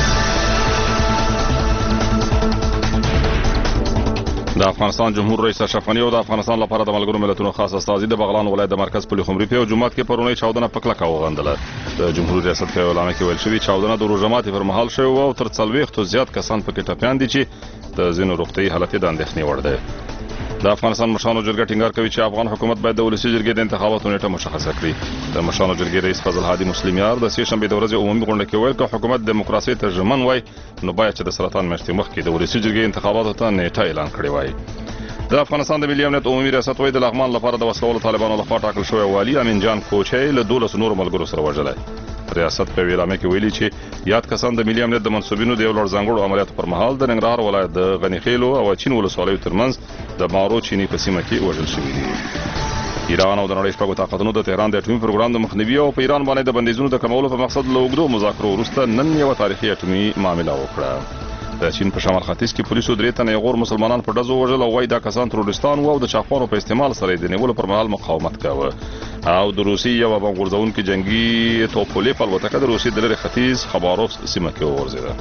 د افغانستان جمهور رئیس اشرف غني او د افغانستان لپاره د ملګرو ملتونو خاص استازي د بغلان ولایت د مرکز پل خمري په جمعات کې پرونی چاودنه په کلکه وغندله. د جمهور ریاست په اعلان کې ویل شوی چاودنه د روزماتي پر مهال شوی او تر څلوېښتو زیات کسان پکې ټپیان دي چې د ځینو روغتي حالت د اندېښنې وړ دی. د افغانستان مشرانو جرګه ټینګار کوي چې افغان حکومت باید د ولسي جرګې د انتخاباتو نیټه مشخصه کړي. د مشرانو جرګې رئیس فضل هادي مسلمیار د سې شنبې د ورځې عمومي غونډه کې ویل چې حکومت دیموکراسي ته ژمن وای نو باید چې د سرطان میاشتې مخکې د ولسي جرګې انتخاباتو ته نیټه اعلان کړي وای. د افغانستان د ملي امنیت عمومي ریاست وایي د لغمان لپاره د وسلوالو طالبانو لخوا ټاکل شوی والي امین جان کوچی له دولس نورو ملګرو سره وژلی. ریاست په ویلامه کې ویلي چې یاد کسان د ملي امنیت د منسوبینو د یو لړ ځانګړو عملیاتو پر مهال د ننګرهار ولایت د غنیخیلو او چین ولسوالیو ترمنځ د مارو چینی په سیمه کې وژل شوي دي. ایران او د نړۍ شپږو طاقتونو د تهران د اټومي پروګرام د مخنیوي او په ایران باندې د بندیزونو د کمولو په مقصد له اوږدو مذاکرو وروسته نن یوه تاریخي اټومي معامله وکړه. د چین په شمال ختیځ کې پولیسو درې تنه غور مسلمانان په ډزو وژل او وايي دا کسان تروریستان وو او د چاقوانو په استعمال سره د نیولو پر مهال مقاومت کاوه. او د روسي یو بم غورځونکي جنگي توپولې په الوتکه د روسي د لرې ختیځ خباروف سیمه کې وغورځېده.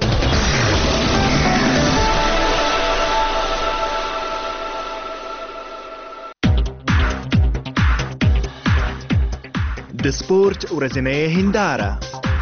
د سپورت ورځنۍ هنداره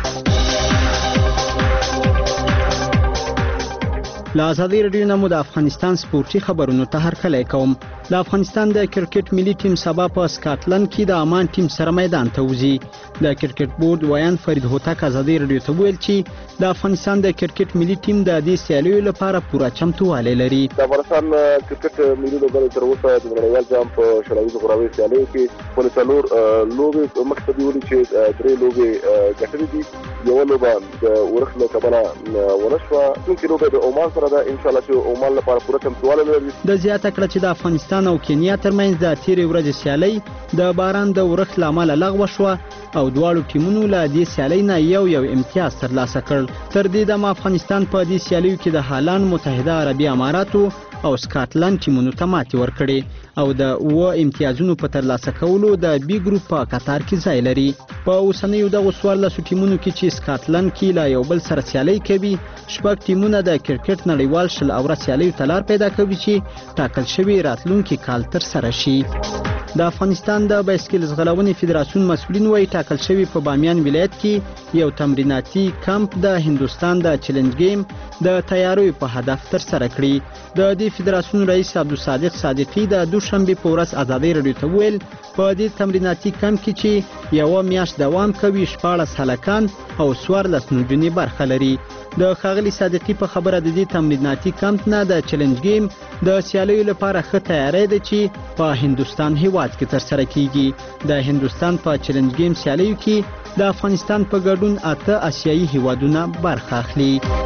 له ازادي رادیو نه مو د افغانستان سپورتي خبرونو ته هرکلی کوم. د افغانستان د کرکټ ملي ټیم سبا په سکاټلند کې د امان ټیم سره میدان ته وځي. د کرکټ بورډ ویان فرید هوتک ازادي رادیو ته ویل چې د افغانستان د کرکټ ملي ټیم د دې سیالیو لپاره پوره چمتووالی لري. د افغانستان کرکټ ملي لوبغاړي تر اوسه د نړیوال جام په شلایي غوراوي سیالیو کې خپل څلور لوبې مخکې دی ولې چې درې لوبې ګټلې دي. یو لوبه د ورخ له کبله ونه شوه. کومې لوبه د عمان سره ده ان شاء الله چې عمان لپاره پوره چمتووالی لري. د زیاته کړه چې د افغانستان او کینیا ترمنځ د تیرې ورځې سیالۍ د باران د ورخ له امله لغوه شوه او دواړو ټیمونو له دې سیالۍ نه یو یو امتیاز ترلاسه کړ. تر دې دمه افغانستان په دې سیالیو کې د هالند، متحده عربي اماراتو او سکاټلند ټیمونو ته ماتې ورکړې او د اوه امتیازونو په ترلاسه کولو د بي ګروپ په قطار کې ځای لري. په اوسنیو دغو څوارلسو ټیمونو کې چې سکاټلند کې له یو بل سره سیالۍ کوي، شپږ ټیمونه د کرکټ نړیوال شل اوره سیالیو ته لار پیدا کوي چې ټاکل شوي راتلونکي کال ترسره شي. د افغانستان د بایسکل ځغلونې فدراسیون مسؤلین وایي ټاکل شوي په بامیان ولایت کې یو تمریناتي کمپ د هندوستان د چیلنج گیم د تیاریو په هدف ترسره کړي. د دې فدراسیون رئیس عبدالصادق صادقي د دوشنبې په ورځ ازادي رادیو ته ویل په دې تمریناتي کمپ کې چې یوه میاشت دوام کوي شپاړس هلکان او څوارلس نجونې برخه لري. د ښاغلي صادقي په خبره د دې تمریناتي کمپ نه د چیلنج گیم د سیالیو لپاره ښه تیاری ده چې په هندوستان هیواد کې ترسره کیږي. د هندوستان په چیلنج گیم سیالیو کې د افغانستان په ګډون اته اسیایي هیوادونه برخه اخلي.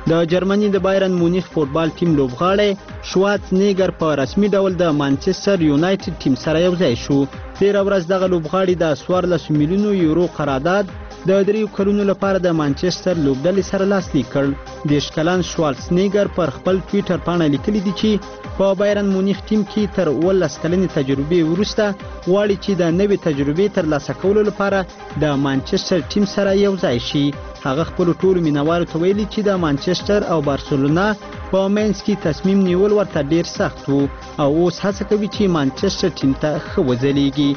د جرمني د بایرن مونیخ فوټبال ټیم لوبغاړی شوارڅنیګر په رسمي ډول د مانچستر یونایټډ ټیم سره یوځای شو. تېره ورځ دغه لوبغاړي د څوارلس میلیونو یورو قرارداد د دریو کلونو لپاره د مانچستر لوبډلې سره لاسلیک کړ. دېرش کلن شوارڅنیګر پر خپل ټویټر پاڼه لیکلي دي چې په بایرن مونیخ ټیم کې تر اوولس کلنې تجربې وروسته غواړي چې د نوې تجربې ترلاسه کولو لپاره د مانچستر ټیم سره یوځای شي. هغه خپل ټولو مینوالو ته ویلي چې د مانچستر او بارسلونا په منځ کې تصمیم نیول ورته ډیر سخت وو او اوس هڅه کوي چې مانچستر ټیم ته ښه وځلیږي.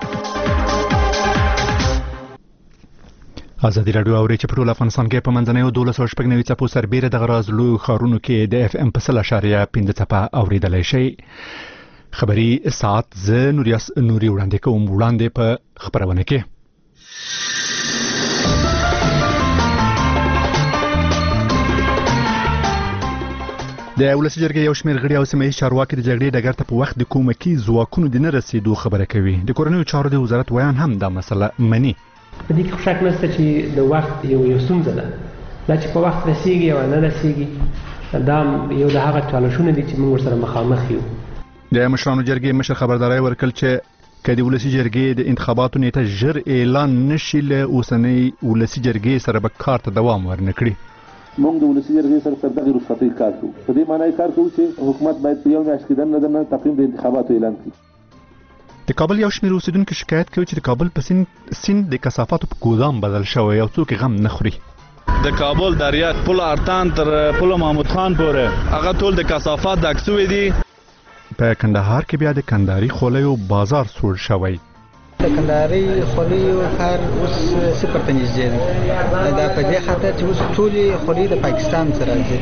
ازادي راډیو اوري چې په ټول افغانستان کې په منځنیو دولس او شپږ نوي څپو سربیره د غراز لوی ښارونو کې د اف ام په سل اشاریه پنځه څپه اوریدلی شي. خبري ساعت زه نوریاس نوري وړاندې کوم. وړاندې په خبرونه کې د ولسی جرګې یو شمېر غړي او سیمه ییز چارواکي د جګړې ډګر ته په وخت د کومکي ځواکونو د نه رسیدو خبره کوي. د کورنیو چارو د وزارت ویان هم دا مسله مني. په دې کې شک نشته چې د وخت یو یو ستونزه ده، دا چې په وخت رسیږي او نه رسیږي دا یو د هغه چالشونه دي چې موږ ورسره مخامخ یو. د مشرانو جرګې مشر خبرداري ورکړ چې کله ولسی جرګې د انتخاباتو نیټه ژر اعلان نشي له اوسنۍ ولسی جرګې سره به کار ته دوام ورنکړي. موږ د ولسی جرګې سره تر دغه رخصتۍ کار کوو. په دې معنی کار کوو چې حکومت باید په یو میاشت کې دننه دننه تقویم د انتخاباتو اعلان کړي. د کابل یو شمېر اوسیدونکو شکایت کوي چې د کابل په سیند سیند د کثافاتو په ګودام بدل شوی او څوک غم نه خوري. د کابل دریات پل ارتان تر پل محمود خان پورې هغه ټول د کثافات ډک شوي دي. په کندهار کې بیا د کندهاري خولیو بازار سوړ شوی. د کندهاري خولیو کار اوس صفر ته نږدې دی. دا په دې خاطر چې اوس ټولې خولۍ د پاکستان څخه راځي.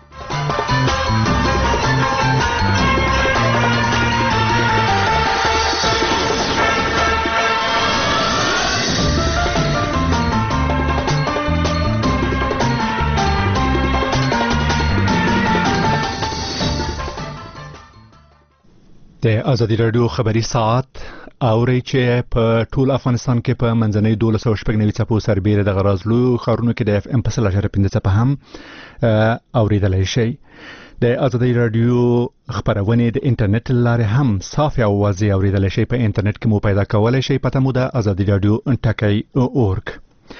د ازادي راډیو خبري ساعت اوري چې په ټول افغانستان کې په منځنۍ دولس او شپږ نوي څپو سربیره د غرازلو ښارونو کې د اف ام په سل اشاریه پنځه څپه هم اوریدلی شي. د ازادي راډیو خبرونه د انټرنیټ لارې هم صاف او واضح اوریدلی شي. په انټرنیټ کې مو پیدا کولای شي پته مو د ازادي راډیو ټاکی اورګ.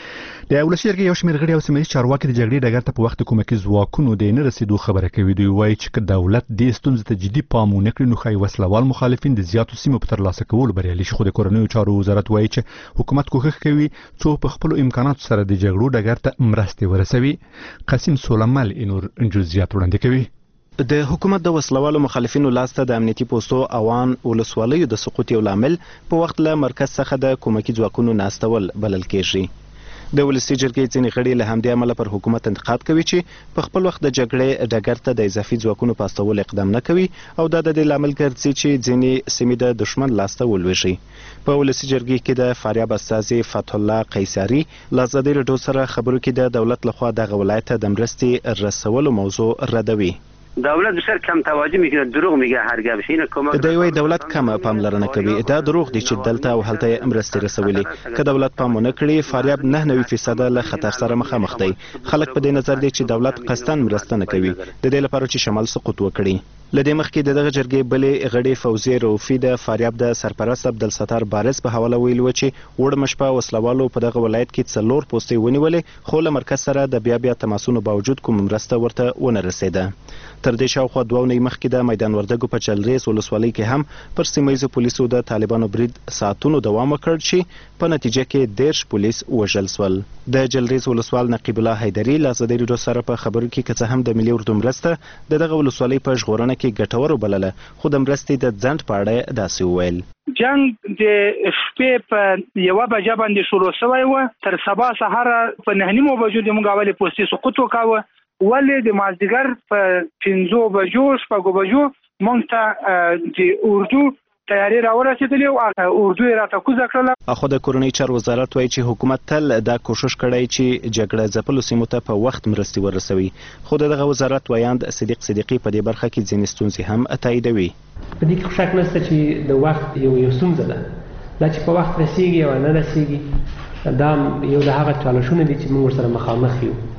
د ولسی جرګې یو شمېر غړي او سیمه ییز چارواکي د جګړې ډګر ته په وخت کومکي ځواکونو د نه رسیدو خبره کوي. دوی وایي چې دولت د ستونزې ته جدي پام ونه کړي نو ښایي وسلوال مخالفین د زیاتو سیمو په ترلاسه کولو بریالي شي. خو د کورنیو چارو وزارت وایي چې حکومت کوښښ کوي څو په خپلو امکاناتو سره د جګړو ډګر ته مرستې ورسوي. قاسم سولمل انور جزئیات وړاندې کوي. د حکومت د وسلوالو مخالفینو لاسته د امنیتي پوسټو اوان ولسوالیو د سقوط یو لامل په وخت له مرکز څخه د کومکي ځواکونو ناستول بلل کېږي. د ولسی جرګې ځینې غړي له همدې امله پر حکومت انتقاد کوي چې په خپل وخت د جګړې ډګر ته د اضافي ځواکونو په استولو اقدام نه کوي او دا د دې لامل ګرځي چې ځینې سیمې د دښمن لاسته ولویږي. په ولسی جرګې کې د فاریاب استازي فتح الله قیصري له ازادي راډیو سره خبرو کې د دولت لخوا دغه ولایت ته د مرستې رسولو موضوع ردوي. دولت بسیار کم توجه میکنه، دروغ میگه هر گپش. اینو کمک د یوې دولت کم پاملرنه کوي. دا دروغ دي چې دلته او هلته مرستې رسولي. که دولت پام ونه کړي فاریاب نه نوي فیصد له خطر سره مخامخ دی. خلک په دې نظر دي چې دولت قصدن مرسته نه کوي د دې لپاره چې شمال سقوط وکړي. لدې مخکې دغه جرګې بلې غړي فوزي روفي د فاریاب د سرپرست عبدالستار بارز په حواله ویلي و چې وړ مشپه وسلوالو په دغه ولایت کې څلور پوستې ونیولې خو له مرکز سره د بیا بیا تماسونو باوجود کوم مرسته ورته ونه رسیده. تر دې شاوخوا دوه اونۍ مخکې د میدان وردګو په چلریز ولسوالۍ کې هم پر سیمه ییزو پولیسو د طالبانو برید ساعتونو دوام وکړ چې په نتیجه کې دیرش پولیس وژل سول. د جلریز ولسوال نقیب الله حیدري له ازادي راډیو سره په خبرو کې که څه هم د ملي اردو مرسته د دغه ولسوالۍ په ژغورنه کې ګټور وبلله خو د مرستې د ځنډ په اړه داسې وویل. جنگ د شپې په یوه بجه باندې شروع شوی و، تر سبا سهار په نهه نیمو بجو د موږ اولې پوستې سقوط وکاوه. ولې د مازدیګر په پنځو بجو شپږو بجو موږ ته د اردو تیاری راورسېدلې او اردو یې راته کوزه کړله. خو د کورنۍ چارو وزارت وایي چې حکومت تل دا کوشش کړی چې جګړه ځپلو سیمو ته په وخت مرستې ورسوي. خو د دغه وزارت ویاند صدیق صدیقي په دې برخه کې ځینې ستونزې هم تاییدوي. په دې کې شک نشته چې د وخت یو یو ستونزه ده، دا چې په وخت رسیږي او نه رسیږي دا یو د هغه چالشونه دي چې موږ ورسره مخامخ یو.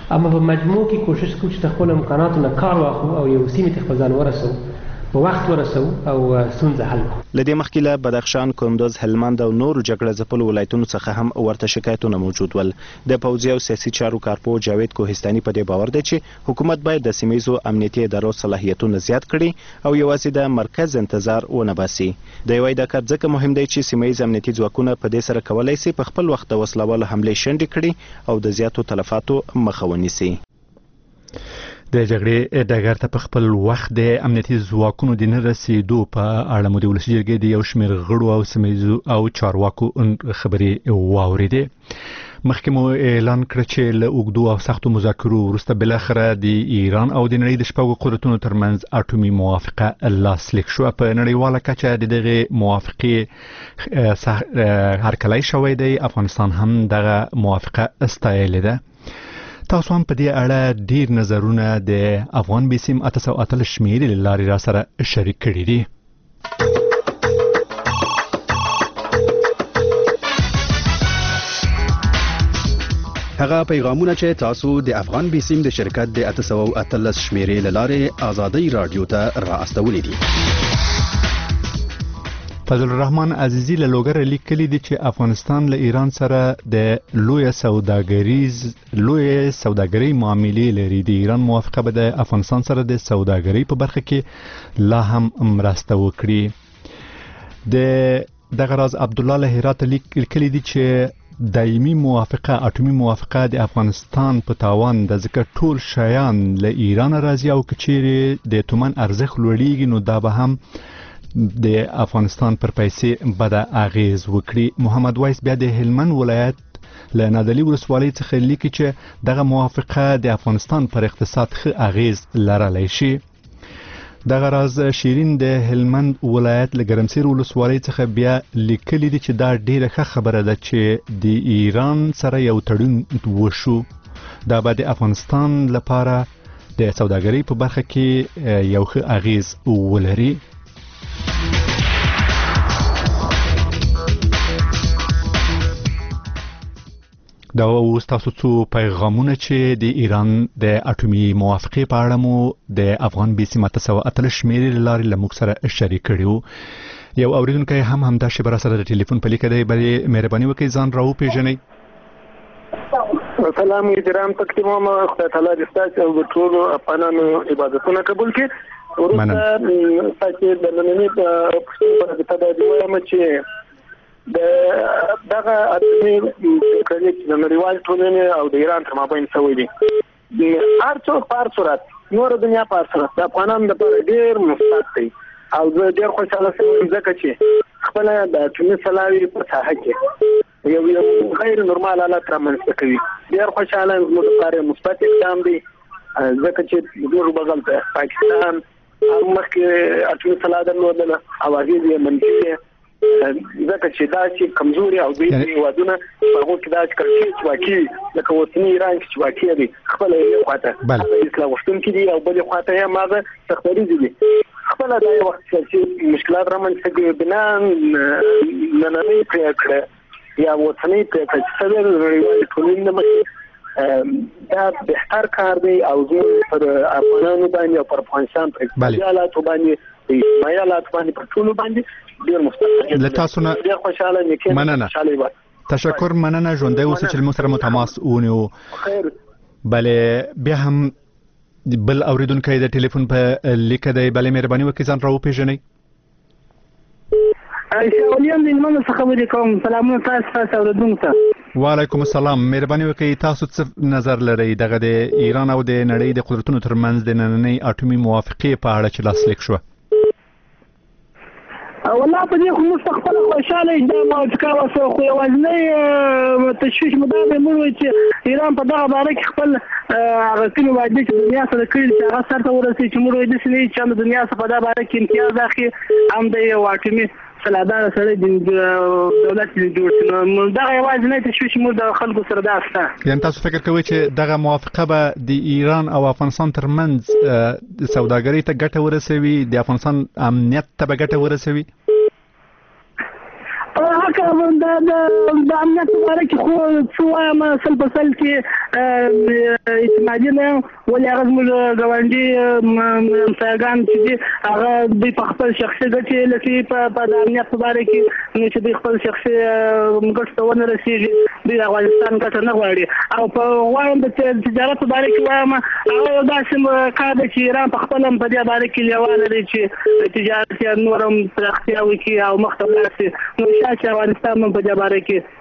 اما په مجموع کې کوشش کوو چې د خپلو امکاناتو نه کار واخلو او یو سیمې ته خپل ځان ورسوو، په وخت ورسوو او ستونزه حل کړو. له دې مخکې له بدخشان، کندوز، هلمند او نورو جګړه ځپلو ولایتونو څخه هم ورته شکایتونه موجود ول. د پوځي او سیاسي چارو کارپو جاوید کوهستاني په دې باور دی چې حکومت باید د سیمهیزو امنیتي ادارو صلاحیتونه زیات کړي او یوازې د مرکز انتظار ونه باسي. د یوې دا کار ځکه مهم دی چې سیمهیز امنیتي ځواکونه په دې سره کولای شي په خپل وخت د وسلوالو حملې شنډې کړي او د زیاتو تلفاتو مخه ونیسي. د جګړې ډګر ته په خپل وخت د امنیتي ځواکونو د نه رسیدو په اړه مو د ولسي جرګې د یو شمېر غړو او سیمهیزو او چارواکو خبرې واورېدې. مخکې مو اعلان کړ چې له اوږدو او سختو مذاکرو وروسته بالاخره د ایران او د نړۍ د شپږو قدرتونو ترمنځ اټومي موافقه لاسلیک شوه. په نړیواله کچه د دغې موافقې هرکلی شوی دی. افغانستان هم دغه موافقه استایلې ده. تاسو هم په دې اړه ډیر نظرونه د افغان بیسیم اته سوه اتلس شمیرې له لارې را سره شریک کړي دي. هغه پیغامونه چې تاسو د افغان بیسیم د شرکت د اته سوه اتلس شمیرې له لارې آزادۍ رادیو ته را استولې دي. فضل الرحمن عزیزی له لوګر لیکلي دي چې افغانستان له ایران سره د لوی سوداګریز لوی سوداګری معاملې لري. د ایران موافقه به د افغانستان سره د سوداګری په برخه کې لا هم مرسته وکړي. د دغه راز عبد الله له هرات لیکلي دي چې دایمي موافقه اټومي موافقه د افغانستان په تاوان د ذکر ټول شیان له ایران راځي او کچېره د تومن ارزښت لوړیږي نو دا به هم د افغانستان پر پیسې بده اغیز وکړي. محمد وایس بیا د هلمند ولایت له نادعلي ولسوالۍ څخه لیکي چې دغه موافقه د افغانستان پر اقتصاد ښه اغیز لرلی شي. دغه راز شیرین د هلمند ولایت له ګرمسیر ولسوالۍ څخه بیا لیکلي دي چې دا ډیره ښه خبره ده چې د ایران سره یو تړون وشو. دا به د افغانستان لپاره د سوداګرۍ په برخه کې یو ښه اغیز ولري. دا اوس تاسو څو پیغامونه چې د ایران د اټومي موافقې په اړه مو د افغان بیسیم اته سوه اتلس شمیرې له لارې له موږ سره شریک کړي. یو اوریدونکی هم همدا شیبه را سره د ټلیفون په لیکه دی. بلې مهرباني وکړئ ځان را وپېژنئ. سلام احترام تقدیم خدای تعالی دې ستاسو او ټول افغانانو عبادتونه قبول کړي. ورته تاسو د نننی په تدابیر وایم چې د دغه اټومي کړي د نړیوال ټولنې او د ایران تر مابین شوی دي. هر څوک په هر صورت نور دنیا په هر صورت د افغانانو لپاره ډېر مثبت دی او زه ډېر خوشاله شوم ځکه چې خپل د اټومي سلاوي په ساحه کې یو یو غیر نورمال حالت رامنځته کوي. ډېر خوشاله زموږ لپاره مثبت اقدام دی ځکه چې دغه بغل ته پاکستان مخکې اټومي سلاح درلودله او هغې یې منفي ځکه چې دا چې کمزوري او دوی هېوادونه په هغو کې دا چې کړکۍ چواکي لکه اوسني ایران کې چواکي دي خپله یې خواته اصلاح غوښتونکي دي او بلې خواته یې هماغه سختدریځې دي. خپله دا یو وخت سیاسي مشکلات رامنځته کوي بنا نننۍ پرېکړه یا اوسنۍ پرېکړه چې څه د نړیوالې ټولنې نه مخکې دا بهتر کار دی او زموږ پر افغانانو باندې او پر افغانستان پر اقتصادي حالاتو باندې د اجتماعي حالاتو باندې پر ټولو باندې ډېر مثبت له تاسو نه ډېر خوشاله نیکې مننه. تشکر مننه. ژوندی اوسئ چې موږ سره مو تماس ونیو. بلې بیا هم بل اوریدونکی د ټلیفون په لیکه دی. بلې مهرباني وکړئ ځان را وپېژنئ. شاولیم د هلمند څخه خبرې کوم. سلامونه تاسو تاسو اوریدونکو ته. وعلیکم السلام. مهرباني وکړئ تاسو څه نظر لرئ دغه د ایران او د نړۍ د قدرتونو ترمنځ د نننۍ اټومي موافقې په اړه چې لاسلیک شوه؟ والله په دې خو موږ خپله خوشحاله یو دا موافقه وسوه خو یوازینی تشویش مو دا دی موږ وایو چې ایران په دغه باره کې خپل هغه کومې وعدې چې دنیا سره کړي چې هغه سرته ورسوي چې موږ وایو داسې نه وي چې هم د دنیا څخه په دغه باره کې امتیاز اخلي هم د یو اټومي سلادار سره د دولت جوړ شي. نو دغه یوازینی تشویش موږ د خلکو سره دا شته. یعنې تاسو فکر کوئ چې دغه موافقه به د ایران او افغانستان ترمنځ د سوداګرۍ ته ګټه ورسوي، د افغانستان امنیت ته به ګټه ورسوي؟ حق د امنیت په اړه کې خو څه وایم سل په سل کې اعتمادي نه ولې هغه زموږ ګاونډي همسایګان چې دي هغه دوی په خپل شخصي ګټې لټي په د امنیت په اړه کې چې دوی خپل شخصي ګټو ته ونه رسېږي دوی افغانستان ګټه نه غواړي او په وایم د تجارت په اړه کې وایم هغه یو داسې کار دی چې ایران په خپل هم په دې اړه کې لیوال لري چې تجارت یې نور هم پراختیا وکړي او مخته ولاړ شي نو شاید چې افغانستان هم په دې اړه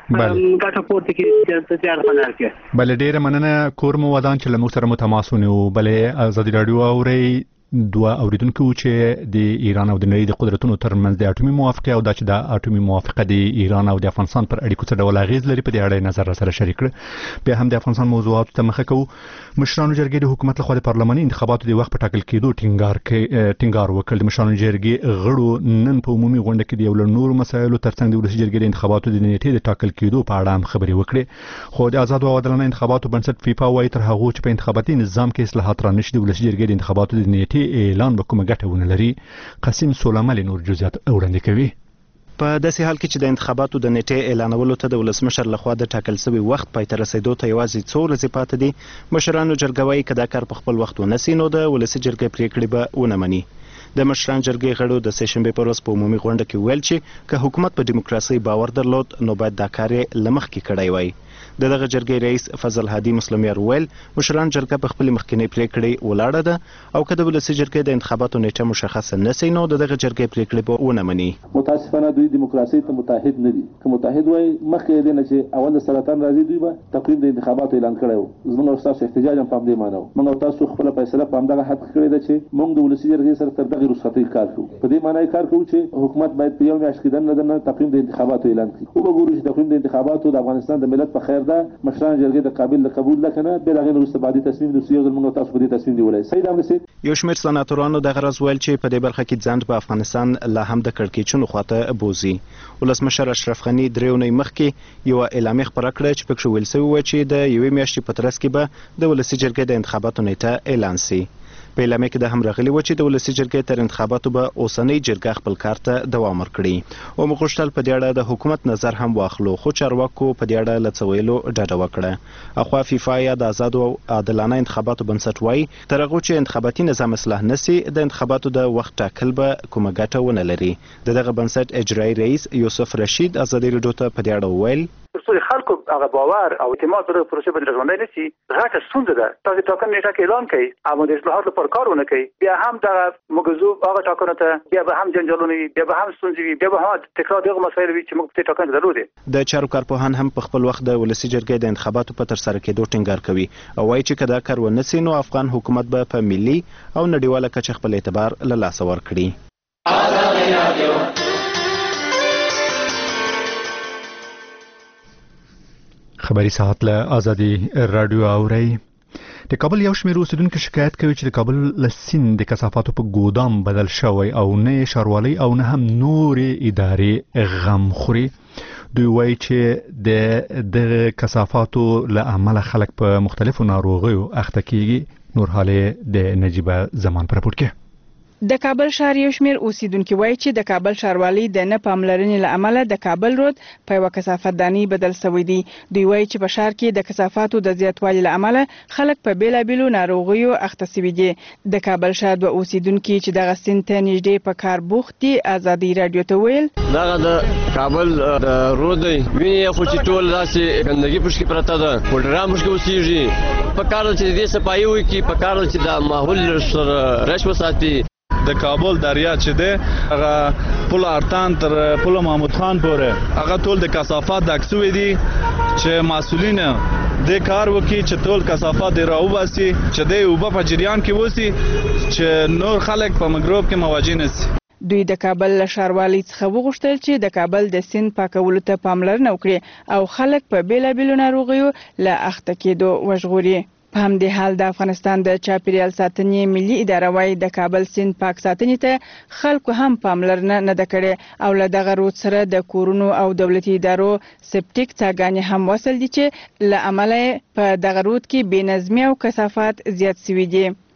کې ګټه پورته کړي تجارت په لار کې. بله ډېره مننه کور مو ودان چې له موږ سره مو تماس ونیو. بلې ازادي راډیو اورئ دوه اوریدونکو چې د ایران او د نړۍ د قدرتونو ترمنځ د اټومي موافقه او د د اټومي موافقه د ایران او د افغانستان پر اړیکو څه ډول اغیز لري په دې اړه نظر سره شریک کړ. بیا هم د افغانستان موضوعاتو ته مخه کوو. مشرانو جرګې د حکومت لخوا د پارلماني انتخاباتو د وخت په ټاکل کېدو ټینګار کې ټینګار وکړ. د مشرانو جرګې غړو نن په عمومي غونډه کې د یو نور مسایلو ترڅنګ د ولسي جرګې د انتخاباتو د نیټې د ټاکل کېدو په اړه هم خبرې وکړې. خو د آزاد او عادلانه انتخاباتو بنسټ فیفا وايي تر هغه چې په انتخاباتي نظام کې اصلاحات رانشي د ولسي جرګې د انتخاباتو د نیټې اعلان وکړي ګټه ونه لري. قاسم سولامل نور جزئیات وړاندې کوي. په داسې حال کې چې د انتخاباتو د نیټې اعلانولو ته د ولسمشر لخوا د ټاکل شوی وخت پای ته رسیدو ته یوازې څو ورځې پاتې دي، مشرانو جرګه وايي که دا کار په خپل وخت ونه سي نو د ولسي جرګې پریکړې به ونه مني. د مشران جرګې غړو د سه شنبې پر ورځ په عمومي غونډه کې ویل چې که حکومت په دیموکراسي باور درلود نو باید دا کار یې له مخکې کړی وای. د دغه جرګې رئیس فضل هادي مسلمیار ویل مشران جرګه په خپل مخکنی پریکړې ولاړه ده او که د ولسي جرګې د انتخاباتو نیټه مشخصه نشي نو د دغه جرګې پریکړې به ونه مني. متاسفانه دوی دیموکراسي ته متحد نه دي. که متحد وای مخکې دې نه چې اول سرطان راځي دوی به تقریبا د انتخاباتو اعلان کړو. زموږ او تاسو احتجاج هم په دې مانو. موږ تاسو خپل فیصله په همدغه حق کړی ده چې موږ د ولسي جرګې سره تر دغه رخصتۍ کار کوو. په دې معنی کار کوو چې حکومت باید په یو میاشت کې دنه نه تقریبا د انتخاباتو اعلان کړي. او وګورئ چې تقریبا د انتخاباتو د افغانستان د ملت په خیر ده. مشران جرګې د قابل قبول لکنه بل هغه وروسته بعدي تصمیم د سیاسي موږ تاسو په دې تصمیم دی ولای. سید امنسي یو شمېر سناتورانو د غرض ویل چې په دې برخه کې ځان په افغانستان لا هم د کړکېچونو خواته بوزي. ولسمشر اشرف غنی درېونی مخکې یو اعلامیه خبره کړه چې پکې ویل شوی و چې د یوې میاشتې په ترڅ کې به د ولسي جرګې د انتخاباتو نیټه اعلان شي. په اعلامیه کې د هم راغلي و چې د ولسي جرګې تر انتخاباتو به اوسنۍ جرګه خپل کار ته دوام ورکړي او موږ غوښتل په دې اړه د حکومت نظر هم واخلو خو چارواکو په دې اړه له څه ویلو ډډه وکړه. اخوا فیفا یا د آزادو او عادلانه انتخاباتو بنسټ وایي تر هغو چې انتخاباتي نظام اصلاح نشي د انتخاباتو د وخت ټاکل به کومه ګټه ونه لري. د دغه بنسټ اجرایي رئیس یوسف رشید ازادي راډیو ته په دې اړه وویل ترڅو خلکو هغه باور او اعتماد پر پروسه باندې ژوندۍ نشي غټه ستونزه ده. تاسو ټاکنې نیټه کې اعلان کړئ او د اصلاحاتو لپاره کار ونه کوي بیا هم د موضوع هغه ټاکنه ته بیا به هم جنجالونه وي بیا به هم ستونزې وي بیا به هم تکرار دغه مسایل وي چې موږ په ټاکنه درلودې. د چارو کارپوهان هم په خپل وخت د ولسي جرګې د انتخاباتو په تر سره کېدو ټینګار کوي او وایي چې کدا کار ونه سي نو افغان حکومت به په ملي او نړیواله کچه خپل اعتبار له لاسه ورکړي. خبري ساعت له ازادي رادیو اوري. د کابل یو شمېر اوسیدونکو شکایت کوي چې د کابل له سیند د کثافاتو په ګودام بدل شوی او نه ښاروالۍ او نه هم نورې ادارې غم خوري. دوی وایي چې د د کثافاتو له امله خلک په مختلفو ناروغیو اخته کیږي. نور حاله د نجیبه زمان پر راپور کې. د کابل ښار یو شمېر اوسیدونکو وایي چې د کابل ښاروالۍ د نه پاملرنې له امله د کابل رود په یوه کثافتدانۍ بدل شوی دی. دوی وایي چې په ښار کې د کثافاتو د زیاتوالي له امله خلک په بیلابیلو ناروغیو اخته شوي دي. د کابل ښار دوه اوسیدونکي چې دغه سیند ته نږدې په کار بوخت دي ازادي راډیو ته ویل دغه د کابل د رود دی وینې خو چې ټول داسې ګندګي پشکې پرته ده پولټران پشکې اوسېږي په کار چې دې صفایي وکړي په کار چې د ماحول سره رش وساتي. د کابل دریا چې ده هغه پل ارتان تر پل محمود خان پورې هغه ټول د کثافات ډک شوي دي چې مسؤلین د کار وکړي چې ټول کثافات راوباسي چې د اوبه په جریان کې وسی چې نور خلک په مګروب کې مواجه نشي. دوی د کابل له ښاروالۍ څخه وغوښتل چې د کابل د سیند پاکولو ته پاملرنه وکړي او خلک په بیلابیلو ناروغیو له اخته کېدو وژغوري. په همدې حال د افغانستان د چاپیریال ساتنې ملي اداره وايي د کابل سیند پاک ساتنې ته خلکو هم پاملرنه نه ده کړې او له دغه رود سره د کورونو او دولتي ادارو سپټیک څاګانې هم وصل دي چې له امله په دغه رود کې بې نظمي او کثافات زیات شوي دي.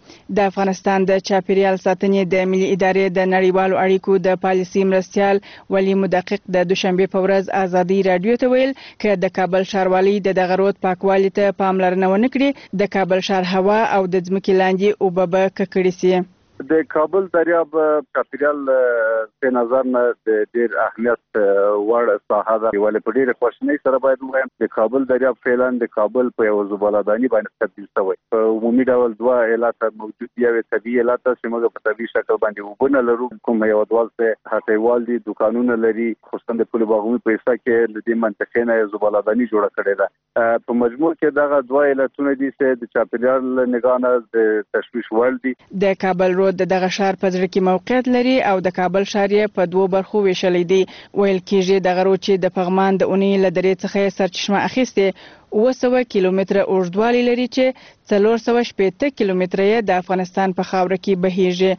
د افغانستان د چاپیریال ساتنې د ملي ادارې د نړیوالو اړیکو د پالیسي مرستیال ولی مدقق د دوشنبه په ورځ ازادي رادیو ته ویل چې د کابل ښاروالي د دغه رود پاکوالي ته پاملرنه ونه کړي د کابل ښار هوا او د ځمکې لاندې اوبه به ککړې سي. د کابل دریاب چاپیریال په نظر نه د ډیر اهمیت وړ ساحه ده ولې په ډیره خوشنۍ سره باید ووایم د کابل دریاب فعلا د کابل په یو زبالداني باندې تبدیل شوی په عمومي ډول دوه ایالات موجود دي یو طبيعي ایالات چې موږ په طبيعي شکل باندې وبونه لرو کوم یو ډول څه هټیوال دي دکانونه لري خصوصا د پل باغونو په حصہ کې د دې منطقې نه زبالداني جوړه کړې ده په مجموع کې دغه دوه ایالتونه دي چې د چاپیریال نگانه د تشویش وړ دي. د کابل رود د دغه ښار په ځړ کې موقعیت لري او د کابل ښار یې په دوه برخو ویشلې دي. ویل کېږي دغه رود چې د پغمان د اونۍ له درې څخه سرچشمه اخیستې اوه سوه کیلومتره اوږدوالی لري چې څلور سوه شپېته کیلومتره یې د افغانستان په خاوره کې بهیږي.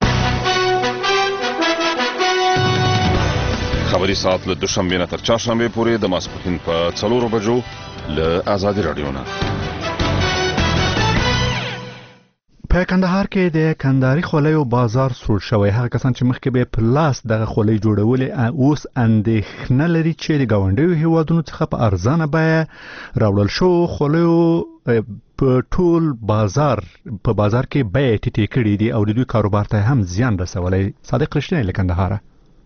خبري ساعت له دوشنبه نه تر چهارشنبه پورې د ماسپښین په څلورو بجو له آزادي رادیو نه. په کندهار کې د کندهاري خولیو بازار سوړ شوی. هغه کسان چې مخکې به په لاس دغه خولۍ جوړولې اوس اندېښنه لري چې د ګاونډیو هیوادونو څخه په ارزانه بیه راوړل شو خولیو په ټول بازار په بازار کې بیه ټیټې کړې دي او د دوی کاروبار ته هم زیان رسولی. صادق رښتینی له کندهاره.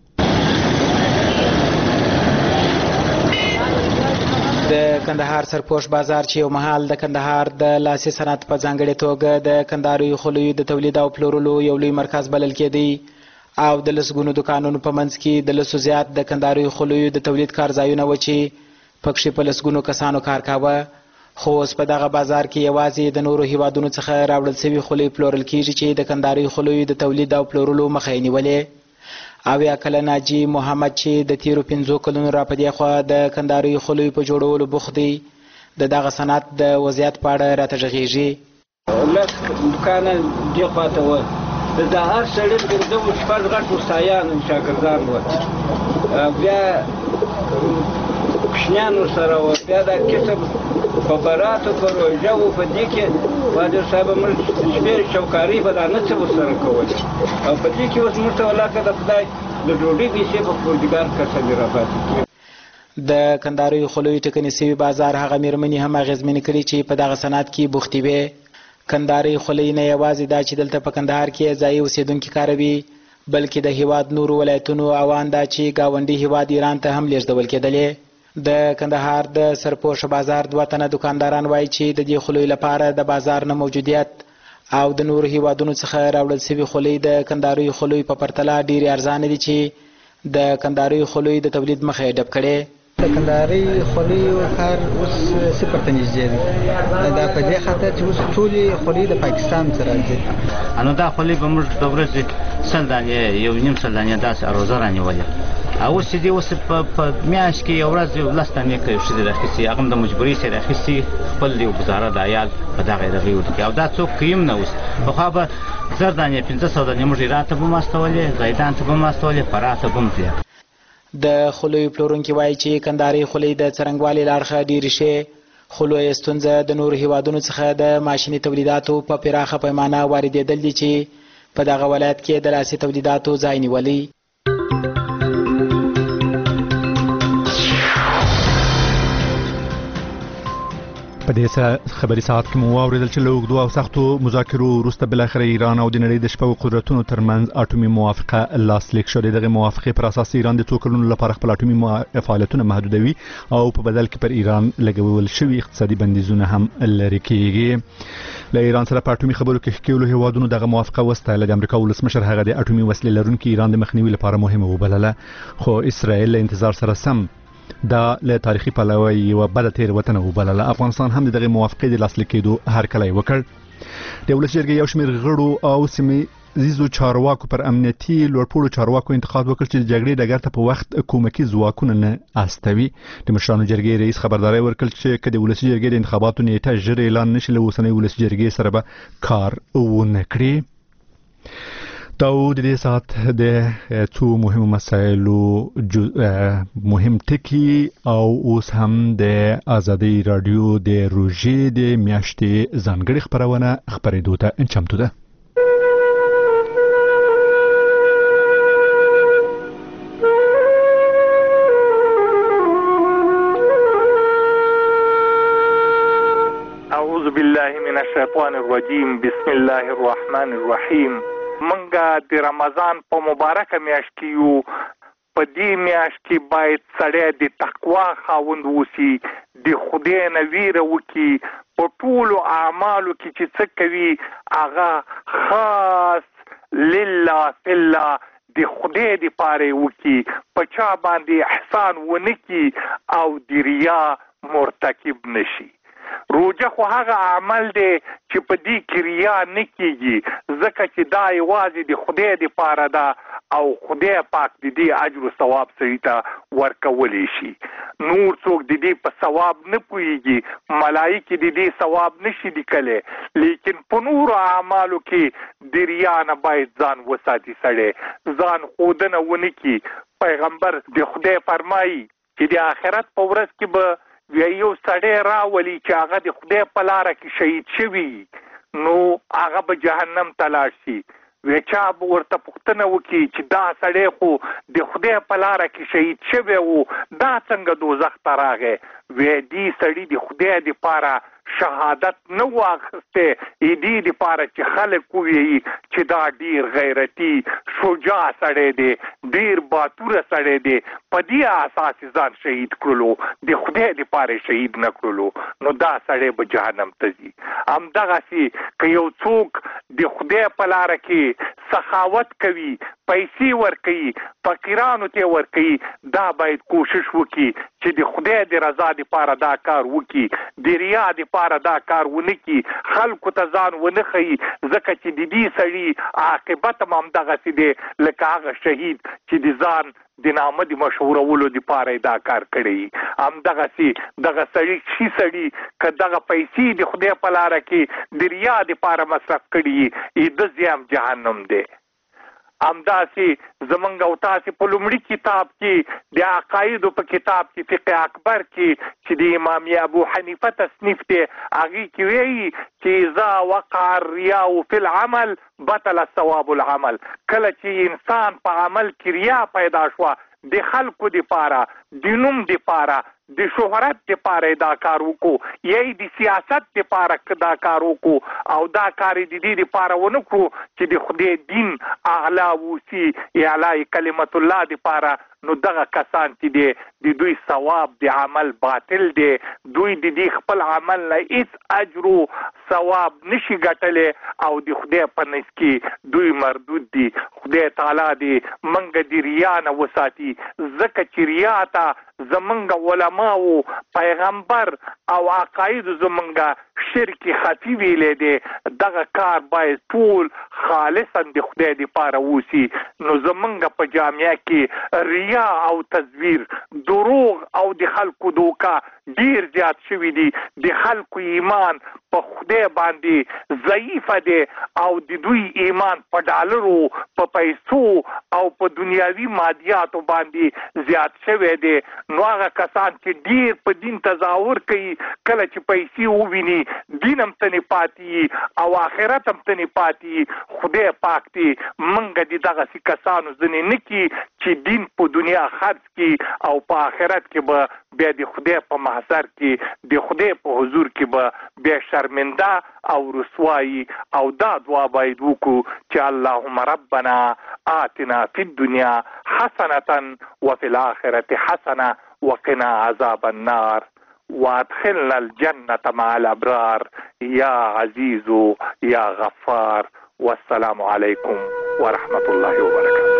د کندهار سرپوش بازار چې یو مهال د کندهار د لاسي صنعت په ځانګړې توګه د کندهاري خولیو د تولید او پلورلو یو لوی مرکز بلل کېدی او د لسګونو دکانونو په منځ کې د لسو زیات د کندهاري خولیو د تولید کارځایونه و چې پکښې په لسګونو کسانو کار کاوه. خو اوس په دغه بازار کې یوازې د نورو هیوادونو څخه راوړل شوي خولۍ پلورل کېږي چې د کندهاري خولیو د تولید او پلورلو مخه یې نیولې. اویا کلن حاجي محمد چې د تیرو پنځو کلونو را په دې خوا د کندهاري خولیو په جوړولو بوخت دی د دغه صنعت د وضعیت په اړه راته غږېږي. لس دوکانه دې خواته وه د هر سړي پنځه اووه شپږ غټ استادان شاګردان وه بیا کوچنیان ورسره وه بیا دا کسب په براتو په روژه و په دې کې واجب صاحب موږ شپې چوکاري به دا نه څه ورسره کول او په دې کې اوس موږ ته ولاکه د خدای د ډوډۍ پیسې په پروردګار کسبې راپاتې کېږي. د کندهاري خولیو ټکنۍ سوي بازار هغه مېرمنې هم اغېزمنې کړي چې په دغه صنعت کې بوختې وې. کندهاري خولۍ نه یوازې دا چې دلته په کندهار کې ځایي اوسېدونکي کاروي بلکې د هیواد نورو ولایتونو اوان دا چې ګاونډي هیواد ایران ته هم لیږدول کېدلې. د کندهار د سرپوش بازار دوه تنه دکانداران وایي چې د دې خولیو لپاره د بازار نه موجودیت او د نورو هیوادونو څخه راوړل شوي خولۍ د کندهاري خولیو په پرتله ډېرې ارزانه دي چې د کندهاري خولیو د تولید مخه یې ډب کړې. د کندهاري خولیو کار اوس صفر ته نږدې دی دا په دې خاطر چې اوس ټولې خولۍ د پاکستان څخه راځي. نو دا خولۍ به موږ د ورځې سل دانې یو نیم سل دانې داسې اروزه رانیولې اوس چې دی اوس په میاشت کې یو ورځ یو لس دانې که یو ښځې راخیستې هغه هم د مجبورۍ سره راخیستې خپل یو ګزاره د عیال په دغه دغې وکړي او دا څوک کوي هم نه اوس پخوا به زر دانې پنځه سوه دانې موږ ایران ته به هم استولې زیدان ته به هم استولې فراه ته به هم تلې. د خولیو پلورونکي وایي چې کندهاري خولۍ د څرنګوالي له اړخه ډېرې ښې خو لویه ستونزه د نورو هیوادونو څخه د ماشیني تولیداتو په پراخه پیمانه واردېدل دي چې په دغه ولایت کې د لاسي تولیداتو ځای نیولی. په دې خبري ساعت کې مو واوریدل چې له اوږدو او سختو مذاکرو وروسته بالاخره ایران او د نړۍ د شپږو قدرتونو ترمنځ اټومي موافقه لاسلیک شوه. دغه موافقې پر اساس ایران د څو کلونو لپاره خپل اټومي فعالیتونه محدودوي او په بدل کې پر ایران لګول شوي اقتصادي بندیزونه هم لرې کېږي. له ایران سره په اټومي خبرو کې ښکېلو هیوادونو دغه موافقه وستایله. د امریکا ولسمشر هغه د اټومي وسلې لرونکي ایران د مخنیوي لپاره مهمه وبلله خو اسرائیل له انتظار سره سم دا له تاریخي پلوه یوه بده تېروتنه وبلله. افغانستان هم د دغې موافقې د لاسلیک کېدو هرکلی وکړ. د ولس جرګې یو شمېر غړو او سیمهیزو چارواکو پر امنیتي لوړپوړو چارواکو انتقاد وکړ چې د جګړې ډګر ته په وخت کومکي ځواکونه نه استوي. د مشرانو جرګې رئیس خبرداری ورکړ چې که د ولسي جرګې د انتخاباتو نیټه ژر اعلان نشي له اوسنۍ ولسي جرګې سره به کار ونه کړي. داود دې سات د څو مهمو مسایلو مهم ټکی او اوس هم د آزادۍ رادیو د روژې د میاشتې ځانګړي خبرونه خبرېدو ته چمتو ده. اعوذ بالله من الشیطان الرجیم. بسم الله الرحمن الرحیم. منګه د رمضان په مبارکه میاشت کې یو. په دې میاشت کې باید سړی د تقوا خاوند اوسي، د خدای نه ویره وکړي، په ټولو اعمالو کې چې څه کوي هغه خاص لله فی الله د خدای دپاره وکړي، په چا باندې احسان ونه کړي او د ریا مرتکب نشي. روجه خو هغه عمل دی چې په دې کې ریا نه کېږي، ځکه چې دا یوازې د خدای دپاره ده او خدای پاک د دې اجر و ثواب سړي ته ورکولی شي. نور څوک د دې په ثواب نه پوهېږي، ملایکې د دې ثواب نشي لیکلی، لیکن په نورو اعمالو کې د ریا نه باید ځان وساتي، سړی ځان ښودنه ونه کړي. پیغمبر د خدای فرمایي چې د آخرت په ورځ کې به یو سړی راولي چې هغه د خدای په لاره کې شهید شوي، نو هغه به جهنم ته لاړ شي. وی چا به ورته پوښتنه وکړي چې دا سړی خو د خدای په لاره کې شهید شوی و، دا څنګه دوزخ ته راغی؟ وی دې سړي د خدای دپاره شهادت نه و اخیستی، دې دپاره چې خلک ووایي چې دا ډېر غیرتي شجاع سړی دی، ډېر باتوره سړی دی، په دې اساس ځان شهید کړلو، د خدای دپاره شهید نه کړلو، نو دا سړی به جهنم ته ځي. همدغسې که یو څوک د خدای په لاره کې سخاوت کوي، پیسې ورکوي، فقیرانو ته ورکوي، دا باید کوشش وکړي چې د خدای د رضا دپاره دا کار وکړي، د ریا دپاره دا کار ونه کړي، خلکو ته ځان ونه ښیي، ځکه چې د دې سړي عاقبت هم همدغسې دی لکه هغه شهید چې د ځان د نامه د مشهورولو دپاره دا کار کړی. همدغسې دغه سړي شي سړي که دغه پیسې د خدای په لاره کې د ریا دپاره مصرف کړي، د ځای هم جهنم دی. همداسې زمونږ او تاسې په لومړي کتاب کې د عقایدو په کتاب کې فقه اکبر کې چې د امام ابو حنیفه تصنیف دی، هغې کې وایي چې اذا وقع الریاء فی العمل بطل ثواب العمل. کله چې انسان په عمل کې ریا پیدا شوه، د خلکو دپاره، د نوم دپاره، د شهرت دپاره دا کار وکړو، یا د سیاست دپاره دا کار وکړو، او دا کار د دې دپاره ونه کړو چې د خدای دین اعلی ووسي، اعلی کلمت الله دپاره، نو دغه کسان چې دی د دوی ثواب د عمل باطل دی، دوی د دې خپل عمل نه هېڅ اجر و ثواب نشي ګټلی، او د خدای په نزد کې دوی مردود دي. خدای تعالی دې موږ د ریا نه وساتي، ځکه چې ریا ته زمونږ علماو، پیغمبر او عقایدو زمونږ شرک خفي ویلی دی. دغه کار باید ټول خالصا د خدای دپاره ووسي. نو زمونږ په جامعه کې ریا او تزویر، دروغ او د خلکو دوکه ډیر زیات شوي دي. د خلکو ایمان په خدای باندې ضعیفه دی، او د دوی ایمان په ډالرو، په پیسو او په دنیاوي مادیاتو باندې زیات شوی دی. نو هغه کسان چې ډیر په دین تظاهر کوي، کله چې پیسې وویني دین هم تنې پاتې او آخرت هم تنې پاتې. خدای پاک دې موږ د دغسې کسانو ځینې نه کړي چې دین په دنیا خرڅ کړي او په آخرت کې به بیا د خدای په محضر کې، د خدای په حضور کې به بیا شرمنده او رسوایی. او دا دعا باید وکړو چې اللهم ربنا آتنا فی الدنیا حسنة وفي الآخرة حسنة وقنا عذاب النار وادخلنا الجنة مع الأبرار یا عزیز یا غفار. والسلام علیکم ورحمة الله وبرکاته.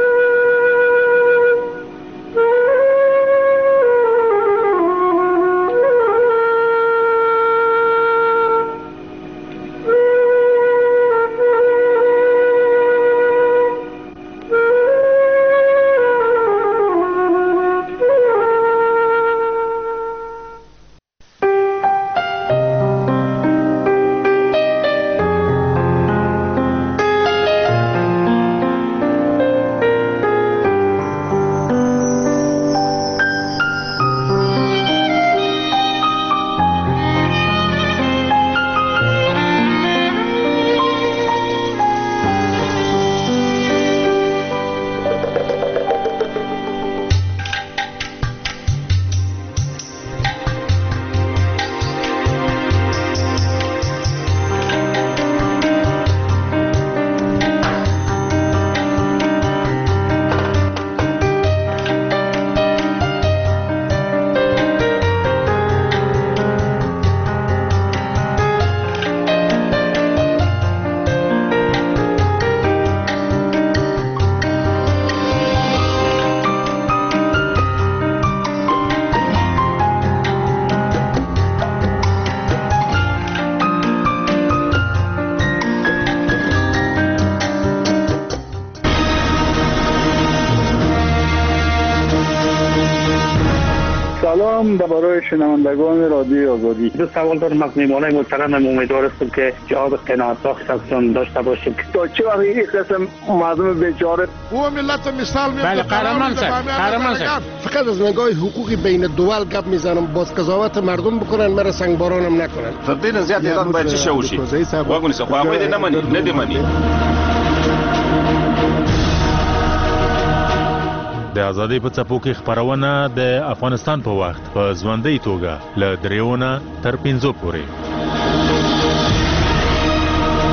به برای شنوندگان رادیو آزادی. دو سوال دارم از میهمانای محترم. امیدوار هستم که جواب قناعت بخش ازتون داشته باشیم. تا چه وقت این قسم مردم بیچاره او ملت مثال میاد. بله قهرمان صاحب، قهرمان صاحب. فقط از نگاه حقوقی بین دول گپ میزنم، باز قضاوت مردم بکنن، مرا سنگبارانم نکنن. تر دې زیات ایران باید چی شوشي واګونی څه خو هغه دې نه مني نه دې مني. د ازادۍ په څپو کې خپرونه د افغانستان په وخت په ژوندۍ توګه له دریونه تر پنځو پورې